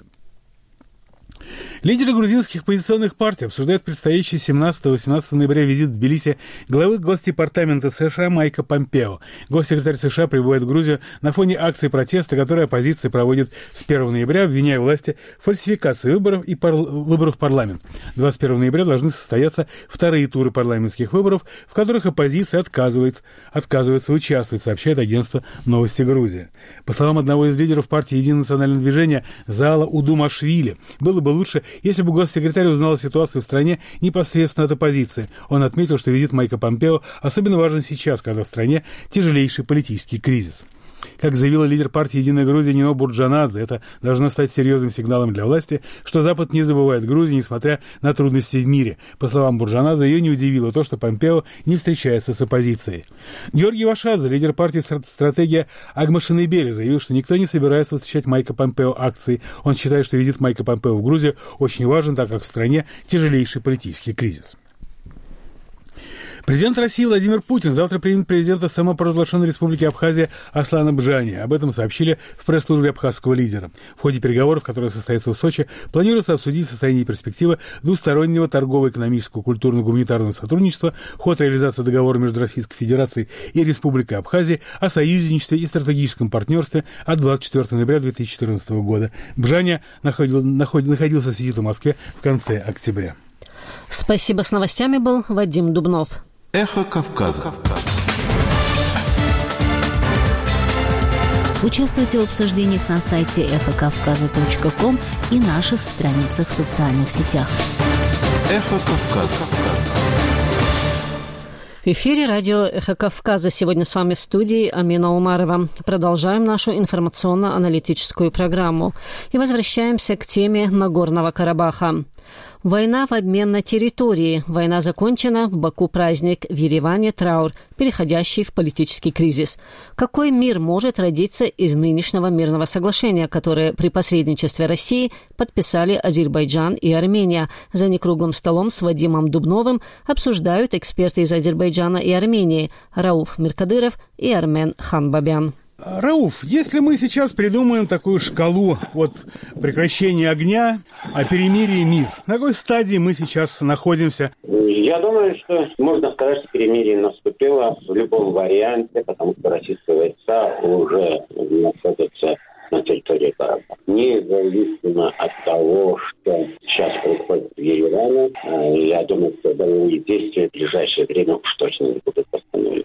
Лидеры грузинских оппозиционных партий обсуждают предстоящий 17-18 ноября визит в Тбилиси главы Госдепартамента США Майка Помпео. Госсекретарь США прибывает в Грузию на фоне акции протеста, которые оппозиция проводит с 1 ноября, обвиняя власти в фальсификации выборов и выборов в парламент. 21 ноября должны состояться вторые туры парламентских выборов, в которых оппозиция отказывается участвовать, сообщает агентство «Новости Грузии». По словам одного из лидеров партии «Единое национальное движение» Заала Удумашвили, было бы лучше, если бы госсекретарь узнал о ситуации в стране непосредственно от оппозиции. Он отметил, что визит Майка Помпео особенно важен сейчас, когда в стране тяжелейший политический кризис. Как заявила лидер партии «Единая Грузия» Нино Бурджанадзе, это должно стать серьезным сигналом для власти, что Запад не забывает Грузию, несмотря на трудности в мире. По словам Бурджанадзе, ее не удивило то, что Помпео не встречается с оппозицией. Георгий Вашадзе, лидер партии «Стратегия Агмашинебели», заявил, что никто не собирается встречать Майка Помпео акцией. Он считает, что визит Майка Помпео в Грузию очень важен, так как в стране тяжелейший политический кризис. Президент России Владимир Путин завтра примет президента самопровозглашенной республики Абхазия Аслана Бжани. Об этом сообщили в пресс-службе абхазского лидера. В ходе переговоров, которые состоятся в Сочи, планируется обсудить состояние и перспективы двустороннего торгово-экономического, культурно-гуманитарного сотрудничества, ход реализации договора между Российской Федерацией и Республикой Абхазия о союзничестве и стратегическом партнерстве от 24 ноября 2014 года. Бжани находился с визитом в Москве в конце октября. Спасибо. С новостями был Вадим Дубнов. Эхо Кавказа. Участвуйте в обсуждениях на сайте эхокавказа.ком и наших страницах в социальных сетях. Эхо Кавказа. В эфире радио «Эхо Кавказа». Сегодня с вами в студии Амина Умарова. Продолжаем нашу информационно-аналитическую программу и возвращаемся к теме Нагорного Карабаха. Война в обмен на территории. Война закончена, в Баку праздник, в Ереване траур, переходящий в политический кризис. Какой мир может родиться из нынешнего мирного соглашения, которое при посредничестве России подписали Азербайджан и Армения? За некруглым столом с Вадимом Дубновым обсуждают эксперты из Азербайджана и Армении Рауф Миркадыров и Армен Ханбабян. Рауф, если мы сейчас придумаем такую шкалу от прекращения огня, о перемирии и мир, на какой стадии мы сейчас находимся? Я думаю, что можно сказать, что перемирие наступило в любом варианте, потому что российские войска уже находятся на территории Карабаха. Независимо от того, что сейчас происходит в Ереване, я думаю, что боевые действия в ближайшее время уж точно не будут восстановлены.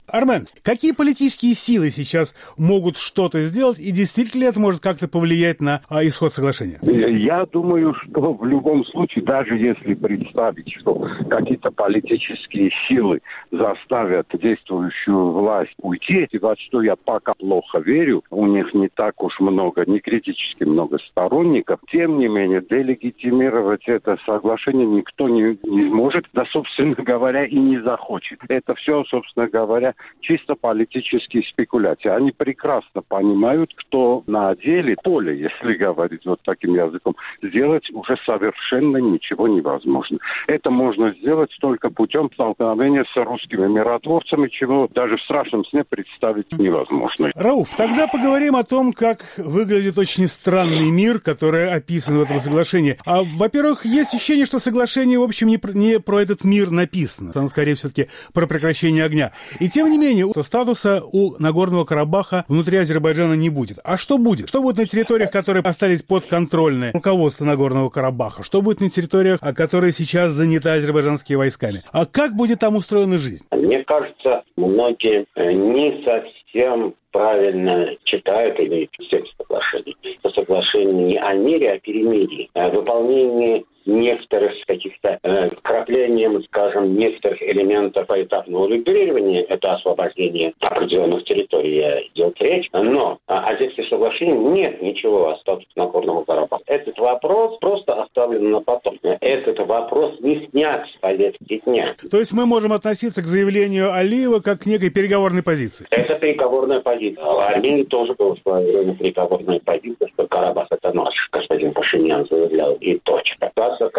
Армен, какие политические силы сейчас могут что-то сделать, и действительно ли это может как-то повлиять на исход соглашения? Я думаю, что в любом случае, даже если представить, что какие-то политические силы заставят действующую власть уйти, и во что я пока плохо верю, у них не так уж много, не критически много сторонников, тем не менее, делегитимировать это соглашение никто не может, да, собственно говоря, и не захочет. Это все, собственно говоря, чисто политические спекуляции. Они прекрасно понимают, что на деле поле, если говорить вот таким языком, сделать уже совершенно ничего невозможно. Это можно сделать только путем столкновения с русскими миротворцами, чего даже в страшном сне представить невозможно. Рауф, тогда поговорим о том, как выглядит очень странный мир, который описан в этом соглашении. Во-первых, есть ощущение, что соглашение, в общем, не про этот мир написано. Оно, скорее, все-таки про прекращение огня. И тем не менее, статуса у Нагорного Карабаха внутри Азербайджана не будет. А что будет? Что будет на территориях, которые остались подконтрольны руководству Нагорного Карабаха? Что будет на территориях, которые сейчас заняты азербайджанскими войсками? А как будет там устроена жизнь? Мне кажется, многие не совсем правильно читают или текст соглашений. Это соглашение не о мире, а о перемирии. О выполнении некоторых каких-то вкраплением, скажем, некоторых элементов поэтапного урегулирования, это освобождение определенных территорий, идет речь, но о тексте соглашения нет ничего о статусе Нагорного Карабаха. Этот вопрос просто оставлен на потом. Этот вопрос не снят с повестки дня. То есть мы можем относиться к заявлению Алиева как к некой переговорной позиции? Это переговорная позиция. В Армении тоже была в свое время переговорная позиция, что Карабах это наш, господин Пашинян заявлял, и точка.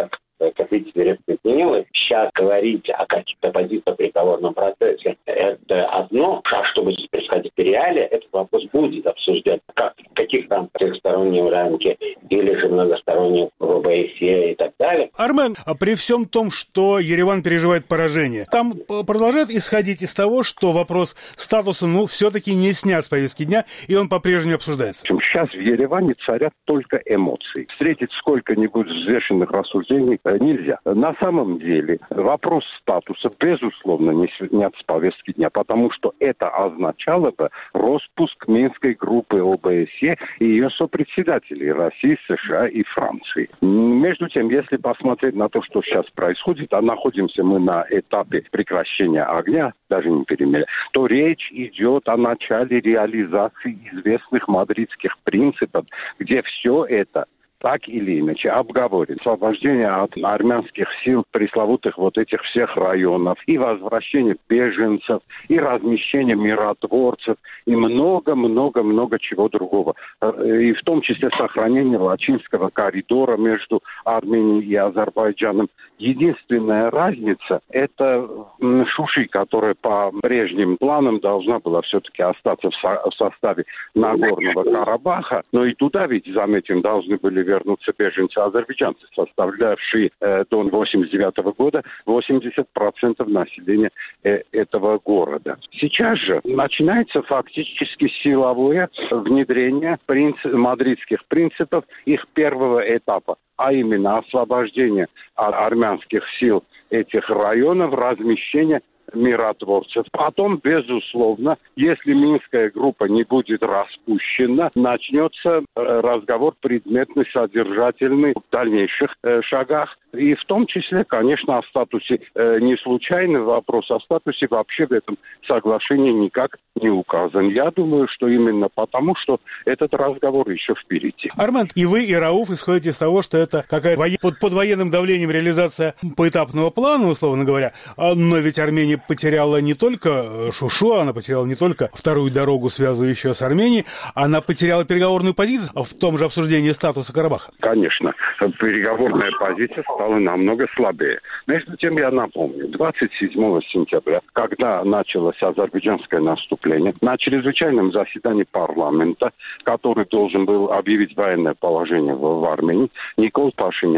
Как видите, резко изменилось. Сейчас говорить о каких-то позициях в переговорном процессе – это одно. А что будет происходить в реале, этот вопрос будет обсуждаться. В каких там трехстороннем рамке или же многостороннем в ОБСЕ и так далее. Армен, при всем том, что Ереван переживает поражение, там продолжает исходить из того, что вопрос статуса, все-таки не снят с повестки дня, и он по-прежнему обсуждается. Сейчас в Ереване царят только эмоции. Встретить сколько-нибудь взвешенных рассуждений нельзя. На самом деле вопрос статуса, безусловно, не снят с повестки дня, потому что это означало бы распуск Минской группы ОБСЕ и ее сопредседателей России, США и Франции. Между тем, если посмотреть на то, что сейчас происходит, а находимся мы на этапе прекращения огня, даже не перемирия, то речь идет о начале реализации известных мадридских принципов, где все это так или иначе обговорен. Освобождение от армянских сил, пресловутых вот этих всех районов, и возвращение беженцев, и размещение миротворцев, и много-много-много чего другого. И в том числе сохранение Лачинского коридора между Арменией и Азербайджаном. Единственная разница – это Шуши, которая по прежним планам должна была все-таки остаться в составе Нагорного Карабаха. Но и туда ведь, заметим, должны были вернуться беженцы-азербайджанцы, составлявшие до 1989 года 80% населения этого города. Сейчас же начинается фактически силовое внедрение мадридских принципов их первого этапа, а именно освобождение армянских сил этих районов, размещение миротворцев. Потом, безусловно, если Минская группа не будет распущена, начнется разговор предметный, содержательный в дальнейших шагах. И в том числе, конечно, о статусе, не случайный вопрос, о статусе вообще в этом соглашении никак не указан. Я думаю, что именно потому, что этот разговор еще впереди. Армен, и вы, и Рауф исходите из того, что это какая-то под военным давлением реализация поэтапного плана, условно говоря, но ведь Армения потеряла не только Шушу, она потеряла не только вторую дорогу, связывающую с Арменией, она потеряла переговорную позицию в том же обсуждении статуса Карабаха. Конечно, переговорная позиция стала намного слабее. Между тем, я напомню, 27 сентября, когда началось азербайджанское наступление, на чрезвычайном заседании парламента, который должен был объявить военное положение в Армении, Никол Пашинян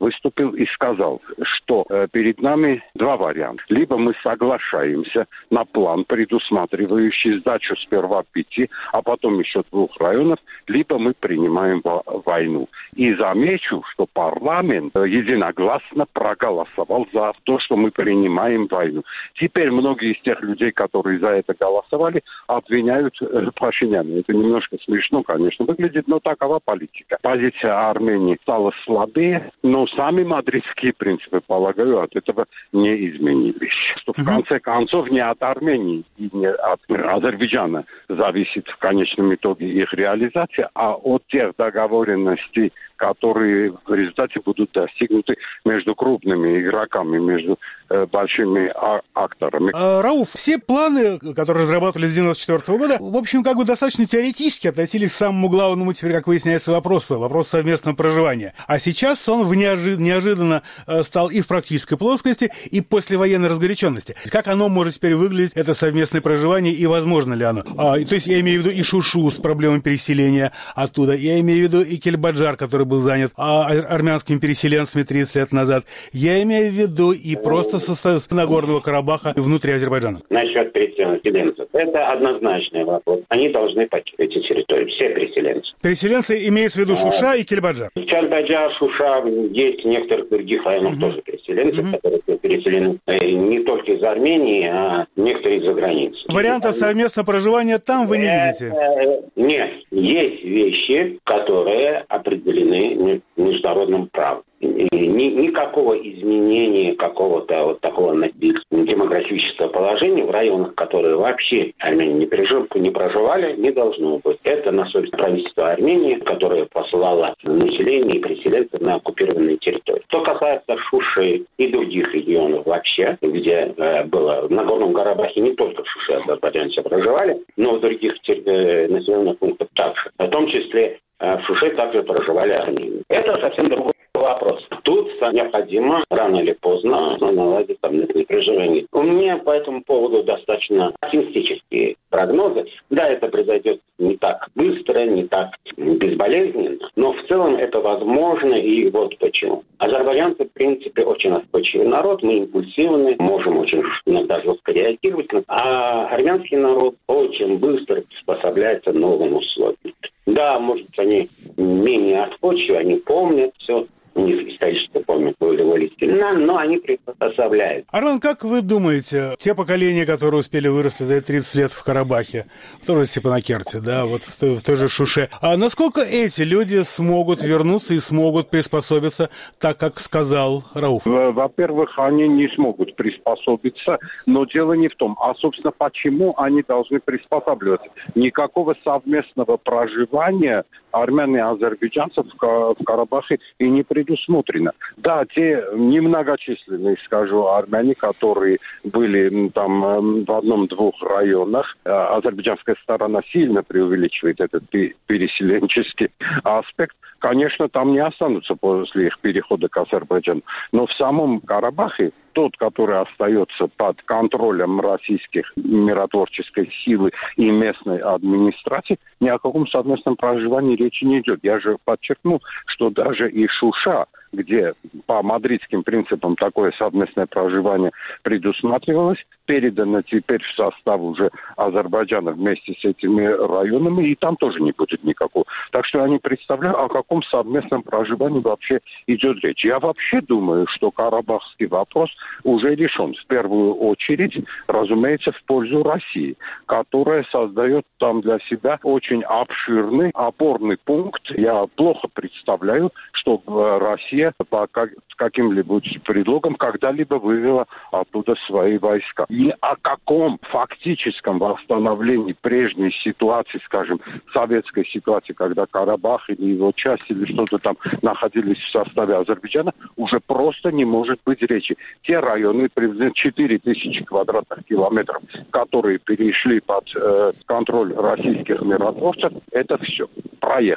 выступил и сказал, что перед нами два варианта. Либо мы соглашаемся на план, предусматривающий сдачу сперва 5, а потом еще 2 районов, либо мы принимаем войну. И замечу, что парламент единогласно проголосовал за то, что мы принимаем войну. Теперь многие из тех людей, которые за это голосовали, обвиняют Пашиняна. Это немножко смешно, конечно, выглядит, но такова политика. Позиция Армении стала слабее, но сами мадридские принципы, полагаю, от этого не изменились. Что в конце концов не от Армении и не от Азербайджана зависит в конечном итоге их реализация, а от тех договоренностей, которые в результате будут достигнуты между крупными игроками, между большими акторами. Рауф, все планы, которые разрабатывались с 1994 года, в общем, как бы достаточно теоретически относились к самому главному, теперь, как выясняется, вопрос совместного проживания. А сейчас он неожиданно стал и в практической плоскости, и послевоенной разгоряченности. Как оно может теперь выглядеть, это совместное проживание, и возможно ли оно? То есть я имею в виду и Шушу с проблемой переселения оттуда, я имею в виду и Кельбаджар, который был занят армянскими переселенцами 30 лет назад. Я имею в виду и просто с Нагорного Карабаха внутри Азербайджана. Насчет переселенцев. Это однозначный вопрос. Они должны покинуть эти территории. Все переселенцы. Переселенцы имеется в виду Шуша и Кельбаджар? Кельбаджар, Шуша, есть в некоторых других районах тоже переселенцы, которые переселены не только из Армении, а некоторые из-за границы. Варианта совместного проживания там вы не видите? Нет. Есть вещи, которые определены международным правом. Никакого изменения какого-то вот такого демографического положения в районах, которые вообще Армения не проживали, не должно быть. Это на совесть правительства Армении, которое посылало население и переселенцев на оккупированные территории. Что касается Шуши и других регионов вообще, где было в Нагорном Карабахе не только в Шуше азербайджанцы проживали, но в других населенных пунктах также. В том числе в Шуше также проживали армяне. Это совсем другой вопрос. Тут необходимо рано или поздно наладить совместное проживание. У меня по этому поводу достаточно оптимистические прогнозы. Да, это произойдет не так быстро, не так безболезненно, но в целом это возможно, и вот почему. Азербайджанцы, в принципе, очень отстойчивый народ, мы импульсивны, можем очень иногда жестко реагировать, а армянский народ очень быстро приспособляется к новым условиям. Да, может, они менее отходчивы, они помнят все, у них историческая память более сильна, но они приспособляются. Армен, как вы думаете, те поколения, которые успели вырасти за 30 лет в Карабахе, в той же Степанакерте, да, вот в той же Шуше, а насколько эти люди смогут вернуться и смогут приспособиться, так как сказал Рауф? Во-первых, они не смогут приспособиться, но дело не в том. А, собственно, почему они должны приспосабливаться? Никакого совместного проживания армян и азербайджанцев в Карабахе и не предусмотрено. Да, те немногочисленные, скажу, армяне, которые были там в одном-двух районах, азербайджанская сторона сильно преувеличивает этот переселенческий аспект, конечно, там не останутся после их перехода к Азербайджану. Но в самом Карабахе тот, который остается под контролем российских миротворческой силы и местной администрации, ни о каком совместном проживании речи не идет. Я же подчеркну, что даже и Шуша, где по мадридским принципам такое совместное проживание предусматривалось, передано теперь в состав уже Азербайджана вместе с этими районами, и там тоже не будет никакого. Так что я не представляю, о каком совместном проживании вообще идет речь. Я вообще думаю, что карабахский вопрос уже решен. В первую очередь, разумеется, в пользу России, которая создает там для себя очень обширный опорный пункт. Я плохо представляю, чтобы Россия по каким-либо предлогом когда-либо вывела оттуда свои войска. Ни о каком фактическом восстановлении прежней ситуации, скажем, советской ситуации, когда Карабах или его часть или что-то там находились в составе Азербайджана, уже просто не может быть речи. Те районы, приблизительно 4000 квадратных километров, которые перешли под контроль российских миротворцев, это все. Проехали.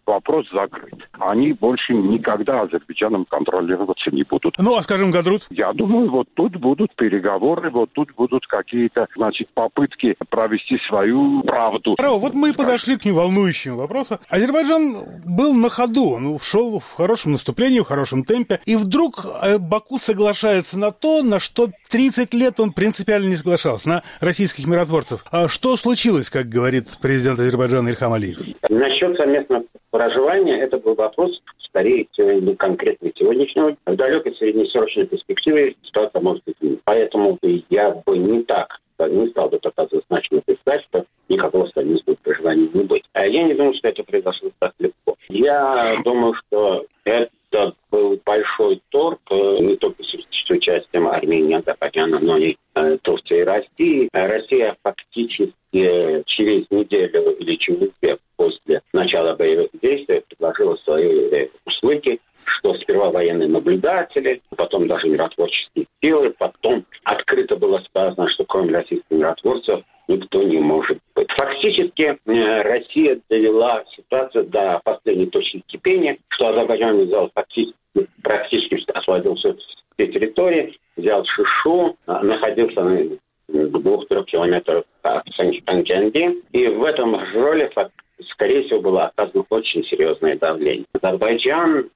вопрос закрыт. Они больше никогда Азербайджаном контролироваться не будут. Ну, а скажем, Гадрут? Я думаю, вот тут будут переговоры, вот тут будут какие-то, попытки провести свою правду. Право, вот мы подошли к неволнующему вопросу. Азербайджан был на ходу, он шел в хорошем наступлении, в хорошем темпе, и вдруг Баку соглашается на то, на что 30 лет он принципиально не соглашался, на российских миротворцев. А что случилось, как говорит президент Азербайджана Ильхам Алиев? Насчет совместного проживания, это был вопрос, скорее, конкретно сегодняшнего. В далекой среднесрочной перспективе ситуация может измениться. Поэтому я бы не стал бы доказывать значимо представить, что никакого совместного проживания не будет. А я не думаю, что это произошло так легко. Я думаю, что это был большой торг, не только с участием Армении, Азербайджана, но и Турции и России. Россия фактически через неделю или через две после начала боевых действий предложила свои услуги, что сперва военные наблюдатели, потом даже миротворческие силы, потом открыто было сказано, что кроме российских миротворцев никто не может быть. Фактически Россия довела ситуацию до последней точки кипения, что Азербайджан взял практически освободил все территории, взял Шишу, находился в 2-3 километрах от Санкенди, и в этом роли скорее всего, было оказано очень серьезное давление. Азербайджан,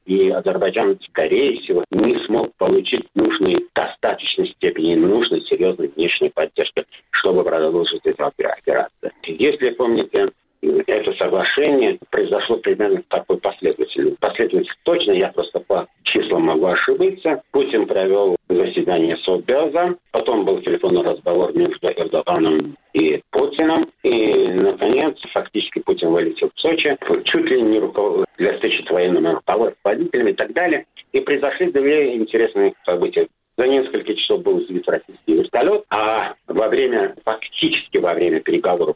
скорее всего, не смог получить нужной, достаточной степени нужной, серьезной внешней поддержки, чтобы продолжить эту операцию. Если помните, это соглашение произошло примерно в такой последовательности. Последовательность точно, я просто по числам могу ошибиться. Путин провел заседание Совбеза, потом был телефонный разговор между Эрдоганом и Путиным, и, наконец, фактически Путин вылетел в Сочи, чуть ли не для встречи с военными руководителями и так далее. И произошли две интересные события. За несколько часов был сбит российский вертолет, а фактически во время переговоров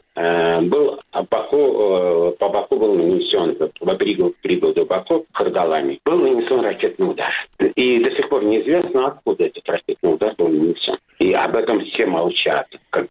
по Баку был нанесен, пригороду Баку, Кардалами, был нанесен ракетный удар. И до сих пор неизвестно, откуда этот ракетный удар был нанесен. И об этом все молчат,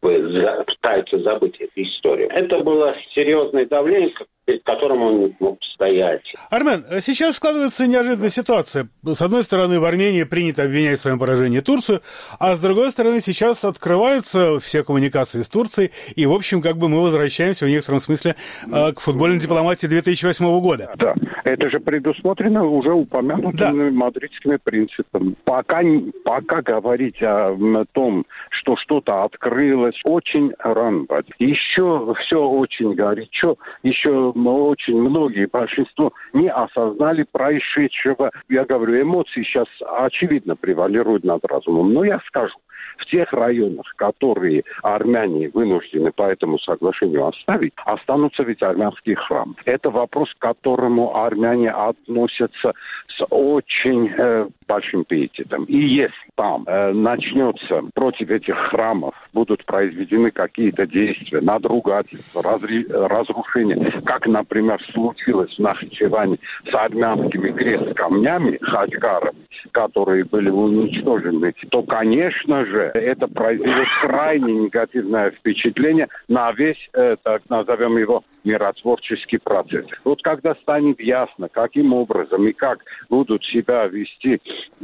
пытаются забыть эту историю. Это было серьезное давление, перед которым он не мог стоять. Армен, сейчас складывается неожиданная ситуация. С одной стороны, в Армении принято обвинять в своем поражении Турцию, а с другой стороны, сейчас открываются все коммуникации с Турцией, и, в общем, мы возвращаемся в некотором смысле к футбольной дипломатии 2008 года. Да, это же предусмотрено уже упомянутыми мадридскими принципами. Пока говорить о том, что что-то открылось, очень рано. Еще все очень горячо, еще очень многие, большинство не осознали происшедшего. Я говорю, эмоции сейчас очевидно превалируют над разумом. Но я скажу, в тех районах, которые армяне вынуждены по этому соглашению оставить, останутся ведь армянские храмы. Это вопрос, к которому армяне относятся с очень большим пиететом. И если там начнется против этих храмов, будут произведены какие-то действия, надругательства, разрушения, как, например, случилось в Нахичеване с армянскими крест-камнями, хаджгарами, которые были уничтожены, то, конечно же, это произведет крайне негативное впечатление на весь, так назовем его, миротворческий процесс. Вот когда станет ясно, каким образом и как будут себя вести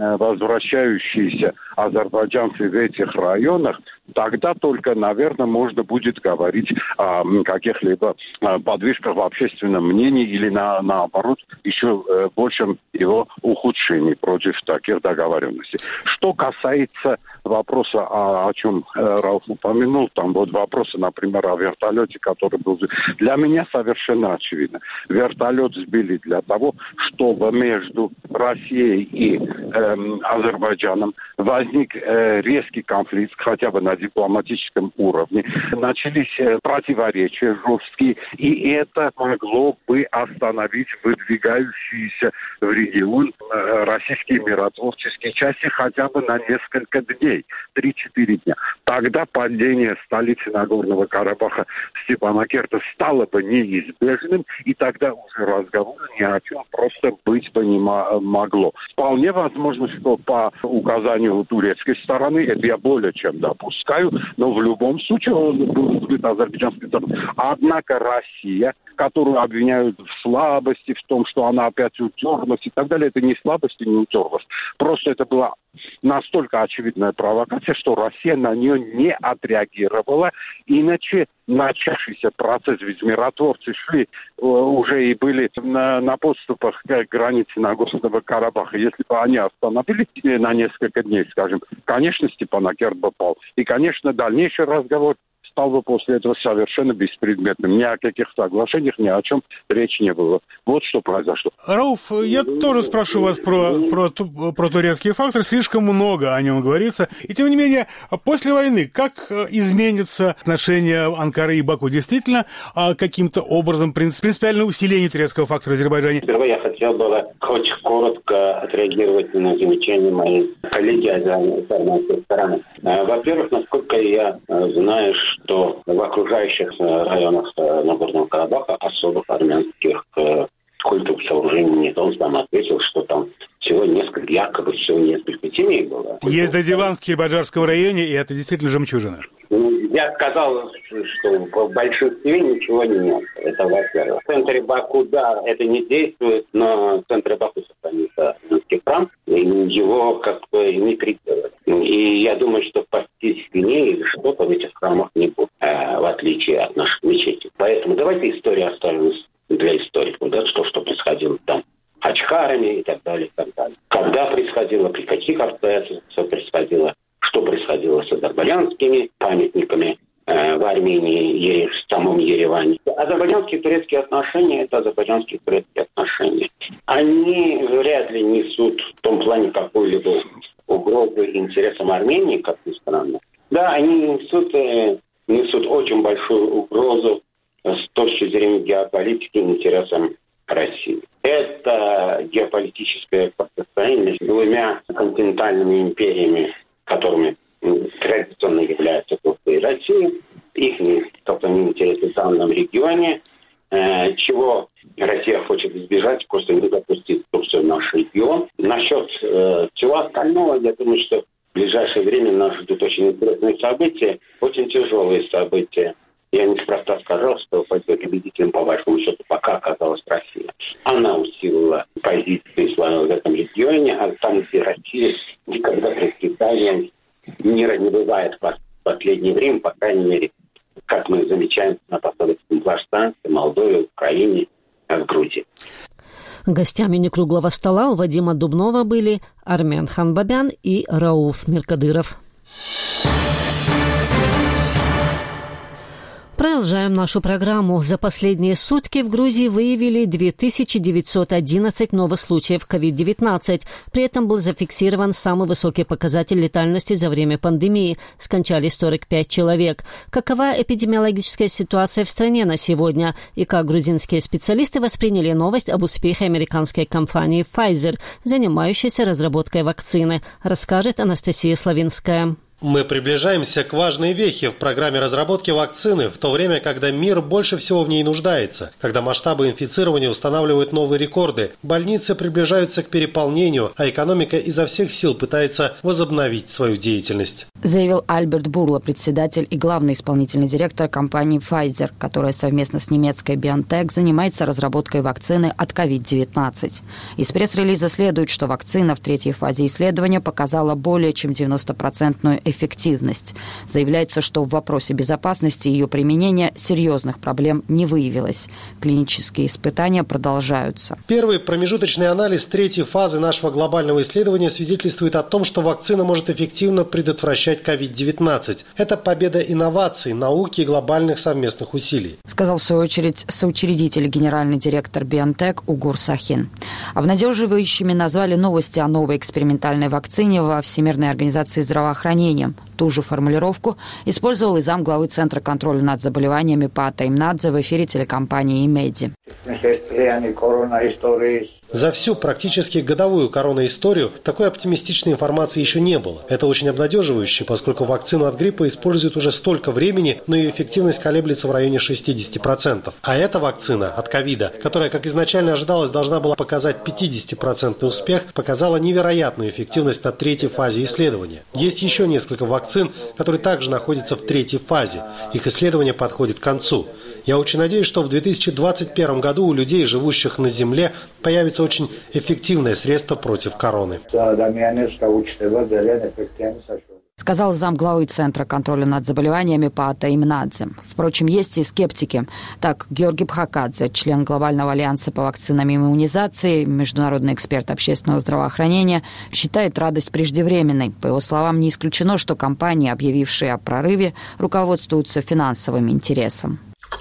возвращающиеся азербайджанцы в этих районах, тогда только, наверное, можно будет говорить о каких-либо подвижках в общественном мнении или, наоборот, еще большем его ухудшении против таких договоренностей. Что касается вопроса, о чем Рауф упомянул, там вот вопросы, например, о вертолете, который был... Для меня совершенно очевидно. Вертолет сбили для того, чтобы между Россией и Азербайджаном возник резкий конфликт, хотя бы на дипломатическом уровне. Начались противоречия жесткие, и это могло бы остановить выдвигающиеся в регион российские миротворческие части хотя бы на несколько дней, 3-4 дня. Тогда падение столицы Нагорного Карабаха Степанакерта стало бы неизбежным, и тогда уже разговора ни о чем просто быть бы не могло. Вполне возможно, что по указанию турецкой стороны, это я более чем допускаю, но в любом случае он был сбит азербайджанской стороной. Однако Россия которую обвиняют в слабости, в том, что она опять утерлась и так далее. Это не слабость и не утерлась. Просто это была настолько очевидная провокация, что Россия на нее не отреагировала. Иначе начавшийся процесс, ведь миротворцы шли уже и были на подступах к границе Нагорного Карабаха. Если бы они остановились на несколько дней, скажем, конечно, Степанакерт бы пал. И, конечно, дальнейший разговор стал бы после этого совершенно беспредметным. Ни о каких соглашениях, ни о чем речи не было. Вот что произошло. Рауф, я тоже спрошу вас про турецкий фактор. Слишком много о нем говорится. И тем не менее, после войны как изменится отношение Анкары и Баку? Действительно, каким-то образом принципиальное усиление турецкого фактора в Азербайджане? Сперва я хотел бы очень коротко отреагировать на замечания моей коллеги азербайджанской стороны. Во-первых, насколько я знаю, что в окружающих районах Нагорного Карабаха особых армянских культовых сооружений нет. Он сам ответил, что там всего несколько семей было. Есть Дадиван в Кирбаджарском районе, и это действительно жемчужина. Я сказал, что в большинстве ничего нет. Это во-первых. В центре Баку, да, это не действует, но в центре Баку сохранится армянский храм, и его как бы не приделали. И я думаю, что пасти свиней или что-то в этих храмах не будет, в отличие от наших мечетей. Поэтому давайте историю оставим для историков, да, что происходило там с ачкарами и так далее, и так далее. Когда происходило, при каких обстоятельствах происходило, что происходило с азербайджанскими памятниками в Армении, в самом Ереване. Азербайджанские и турецкие отношения – это азербайджанские и турецкие отношения. Они вряд ли несут в том плане какую-либо угрозу интересам Армении, как ни странно. Да, они несут очень большую угрозу с точки зрения геополитики интересам России. Это геополитическое противостояние между двумя континентальными империями, которыми традиционно являются Турция и Россия. Их собственно, интересы в данном регионе, чего Россия хочет избежать, просто не допустить Турцию в наш регион. Насчет всего остального, я думаю, что в ближайшее время нас ждут очень интересные события, очень тяжелые события. Я неспроста сказал, что победителем, по большому счету, пока оказалась Россия. Она усилила позиции в этом регионе, а там, где Россия никогда при Китае мира не бывает в последнее время, по крайней мере, как мы замечаем на постсоветском пространстве, Молдове, Украине, в Грузии. Гостями некруглого стола у Вадима Дубнова были Армен Ханбабян и Рауф Миркадыров. Продолжаем нашу программу. За последние сутки в Грузии выявили 2911 новых случаев COVID-19. При этом был зафиксирован самый высокий показатель летальности за время пандемии. Скончались 45 человек. Какова эпидемиологическая ситуация в стране на сегодня? И как грузинские специалисты восприняли новость об успехе американской компании Pfizer, занимающейся разработкой вакцины, расскажет Анастасия Славинская. Мы приближаемся к важной вехе в программе разработки вакцины, в то время, когда мир больше всего в ней нуждается, когда масштабы инфицирования устанавливают новые рекорды, больницы приближаются к переполнению, а экономика изо всех сил пытается возобновить свою деятельность. Заявил Альберт Бурло, председатель и главный исполнительный директор компании Pfizer, которая совместно с немецкой BioNTech занимается разработкой вакцины от COVID-19. Из пресс-релиза следует, что вакцина в третьей фазе исследования показала более чем 90% эффективность. Заявляется, что в вопросе безопасности ее применения серьезных проблем не выявилось. Клинические испытания продолжаются. Первый промежуточный анализ третьей фазы нашего глобального исследования свидетельствует о том, что вакцина может эффективно предотвращать COVID-19. Это победа инноваций, науки и глобальных совместных усилий. Сказал в свою очередь соучредитель и генеральный директор BioNTech Угур Сахин. Обнадеживающими назвали новости о новой экспериментальной вакцине во Всемирной организации здравоохранения. Ту же формулировку использовал и замглавы Центра контроля над заболеваниями Пата Имнадзе в эфире телекомпании «Имеди». За всю практически годовую коронаисторию такой оптимистичной информации еще не было. Это очень обнадеживающе, поскольку вакцину от гриппа используют уже столько времени, но ее эффективность колеблется в районе 60%. А эта вакцина от ковида, которая, как изначально ожидалось, должна была показать 50% успех, показала невероятную эффективность на 3-й фазе исследования. Есть еще несколько вакцин, которые также находятся в 3-й фазе. Их исследование подходит к концу. Я очень надеюсь, что в 2021 году у людей, живущих на Земле, появится очень эффективное средство против короны. Сказал замглавы Центра контроля над заболеваниями Паата Имнадзе. Впрочем, есть и скептики. Так, Георгий Бхакадзе, член Глобального альянса по вакцинам и иммунизации, международный эксперт общественного здравоохранения, считает радость преждевременной. По его словам, не исключено, что компании, объявившие о прорыве, руководствуются финансовым интересом.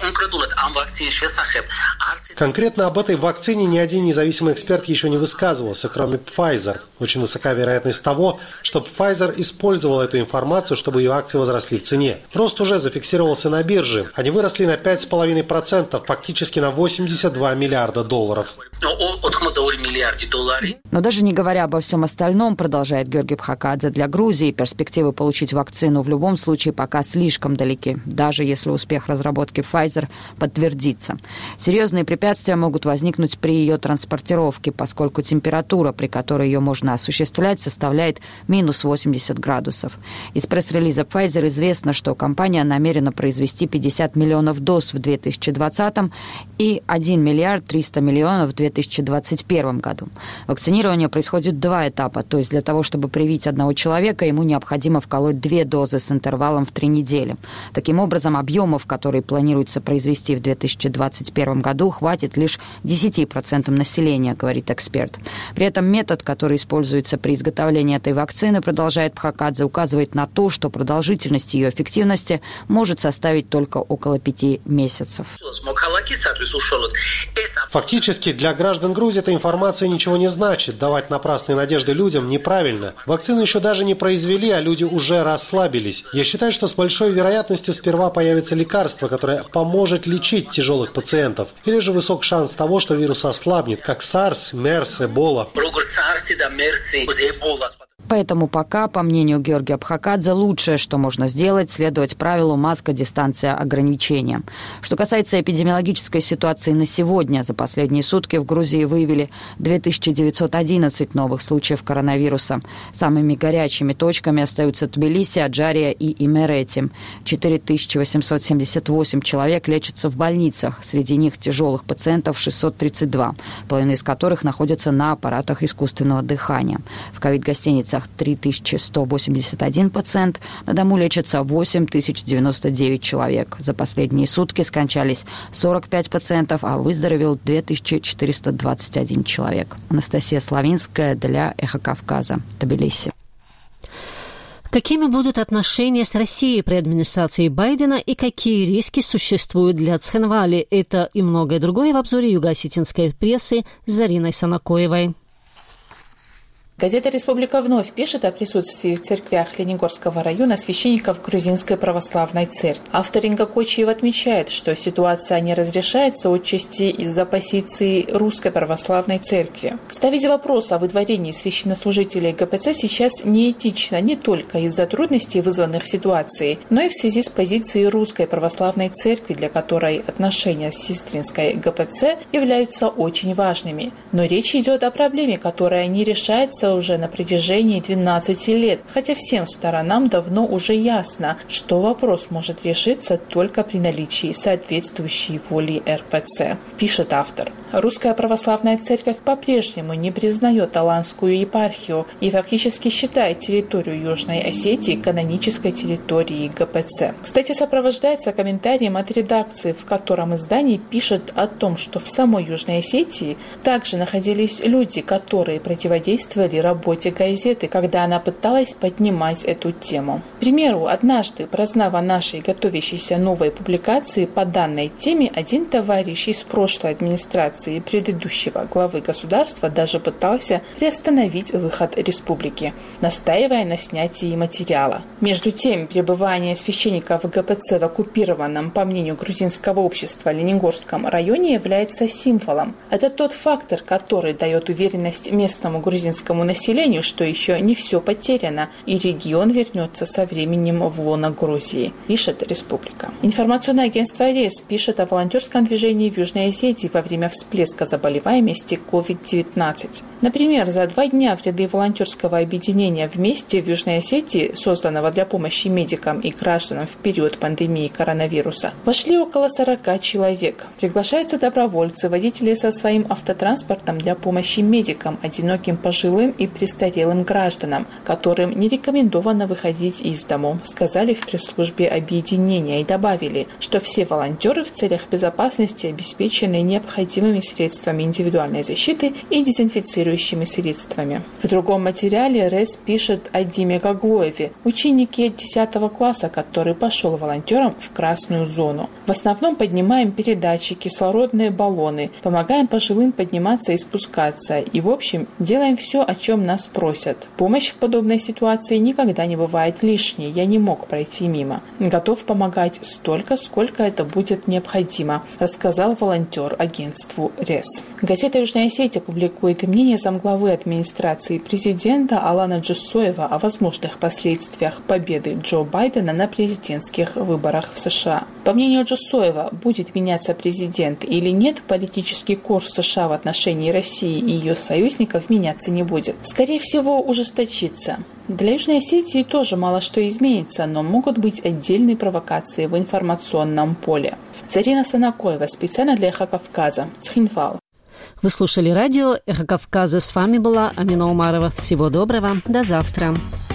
Конкретно об этой вакцине ни один независимый эксперт еще не высказывался, кроме Pfizer. Очень высока вероятность того, что Pfizer использовал эту информацию, чтобы ее акции возросли в цене. Рост уже зафиксировался на бирже. Они выросли на 5,5%, фактически на $82 миллиарда. Но даже не говоря обо всем остальном, продолжает Георгий Бхакадзе, для Грузии перспективы получить вакцину в любом случае пока слишком далеки, даже если успех разработки Pfizer подтвердится. Серьезные препятствия могут возникнуть при ее транспортировке, поскольку температура, при которой ее можно осуществлять, составляет минус 80 градусов. Из пресс-релиза Pfizer известно, что компания намерена произвести 50 миллионов доз в 2020 и 1 миллиард 300 миллионов в 2021 году. Вакцинирование происходит в 2 этапа, то есть для того, чтобы привить одного человека, ему необходимо вколоть 2 дозы с интервалом в 3 недели. Таким образом, объемов, которые планируется произвести в 2021 году, хватит лишь 10% населения, говорит эксперт. При этом метод, который используется при изготовлении этой вакцины, продолжает Бхакадзе, указывает на то, что продолжительность ее эффективности может составить только около 5 месяцев. Фактически для граждан Грузии эта информация ничего не значит. Давать напрасные надежды людям неправильно. Вакцину еще даже не произвели, а люди уже расслабились. Я считаю, что с большой вероятностью сперва появится лекарство, которое поможет лечить тяжелых пациентов. Или же высок шанс того, что вирус ослабнет, как SARS, MERS, Эбола. Поэтому пока, по мнению Георгия Бхакадзе, лучшее, что можно сделать, следовать правилу маска, дистанция, ограничения. Что касается эпидемиологической ситуации на сегодня, за последние сутки в Грузии выявили 2911 новых случаев коронавируса. Самыми горячими точками остаются Тбилиси, Аджария и Имерети. 4878 человек лечатся в больницах. Среди них тяжелых пациентов 632, половина из которых находятся на аппаратах искусственного дыхания. В ковид-гостиницах 3181 пациент, на дому лечатся 8099 человек. За последние сутки скончались 45 пациентов, а выздоровел 2421 человек. Анастасия Славинская для «Эхо Кавказа», Тбилиси. Какими будут отношения с Россией при администрации Байдена и какие риски существуют для Цхинвали? Это и многое другое в обзоре юго-осетинской прессы с Зариной Санакоевой. Газета «Республика» вновь пишет о присутствии в церквях Ленигорского района священников Грузинской православной церкви. Автор Инга Кочиева отмечает, что ситуация не разрешается отчасти из-за позиции Русской православной церкви. Ставить вопрос о выдворении священнослужителей ГПЦ сейчас неэтично не только из-за трудностей, вызванных ситуацией, но и в связи с позицией Русской православной церкви, для которой отношения с сестринской ГПЦ являются очень важными. Но речь идет о проблеме, которая не решается уже на протяжении 12 лет, хотя всем сторонам давно уже ясно, что вопрос может решиться только при наличии соответствующей воли РПЦ, пишет автор. Русская православная церковь по-прежнему не признает Аланскую епархию и фактически считает территорию Южной Осетии канонической территорией ГПЦ. Кстати, сопровождается комментарием от редакции, в котором издание пишет о том, что в самой Южной Осетии также находились люди, которые противодействовали при работе газеты, когда она пыталась поднимать эту тему. К примеру, однажды, прознав о нашей готовящейся новой публикации по данной теме, один товарищ из прошлой администрации предыдущего главы государства даже пытался приостановить выход республики, настаивая на снятии материала. Между тем, пребывание священников ГПЦ в оккупированном, по мнению грузинского общества, Лениногорском районе является символом. Это тот фактор, который дает уверенность местному грузинскому населению, что еще не все потеряно, и регион вернется со временем в лоно Грузии, пишет Республика. Информационное агентство РЕС пишет о волонтерском движении в Южной Осетии во время всплеска заболеваемости COVID-19. Например, за 2 дня в ряды волонтерского объединения «Вместе» в Южной Осетии, созданного для помощи медикам и гражданам в период пандемии коронавируса, вошли около 40 человек. Приглашаются добровольцы, водители со своим автотранспортом для помощи медикам, одиноким пожилым и престарелым гражданам, которым не рекомендовано выходить из дому, сказали в пресс-службе объединения и добавили, что все волонтеры в целях безопасности обеспечены необходимыми средствами индивидуальной защиты и дезинфицирующими средствами. В другом материале РЭС пишет о Диме Гаглоеве, ученике 10 класса, который пошел волонтером в красную зону. В основном поднимаем передачи, кислородные баллоны, помогаем пожилым подниматься и спускаться, и в общем делаем все, о чем нас просят. Помощь в подобной ситуации никогда не бывает лишней, я не мог пройти мимо. Готов помогать столько, сколько это будет необходимо, рассказал волонтер агентству РЕС. Газета «Южная Осетия» публикует мнение замглавы администрации президента Алана Джусоева о возможных последствиях победы Джо Байдена на президентских выборах в США. По мнению Джусоева, будет меняться президент или нет, политический курс США в отношении России и ее союзников меняться не будет. Скорее всего, ужесточится. Для Южной Осетии тоже мало что изменится, но могут быть отдельные провокации в информационном поле. Зарина Санакоева, специально для Эхо Кавказа, Цхинвал. Вы слушали радио «Эхо Кавказа». С вами была Амина Умарова. Всего доброго. До завтра.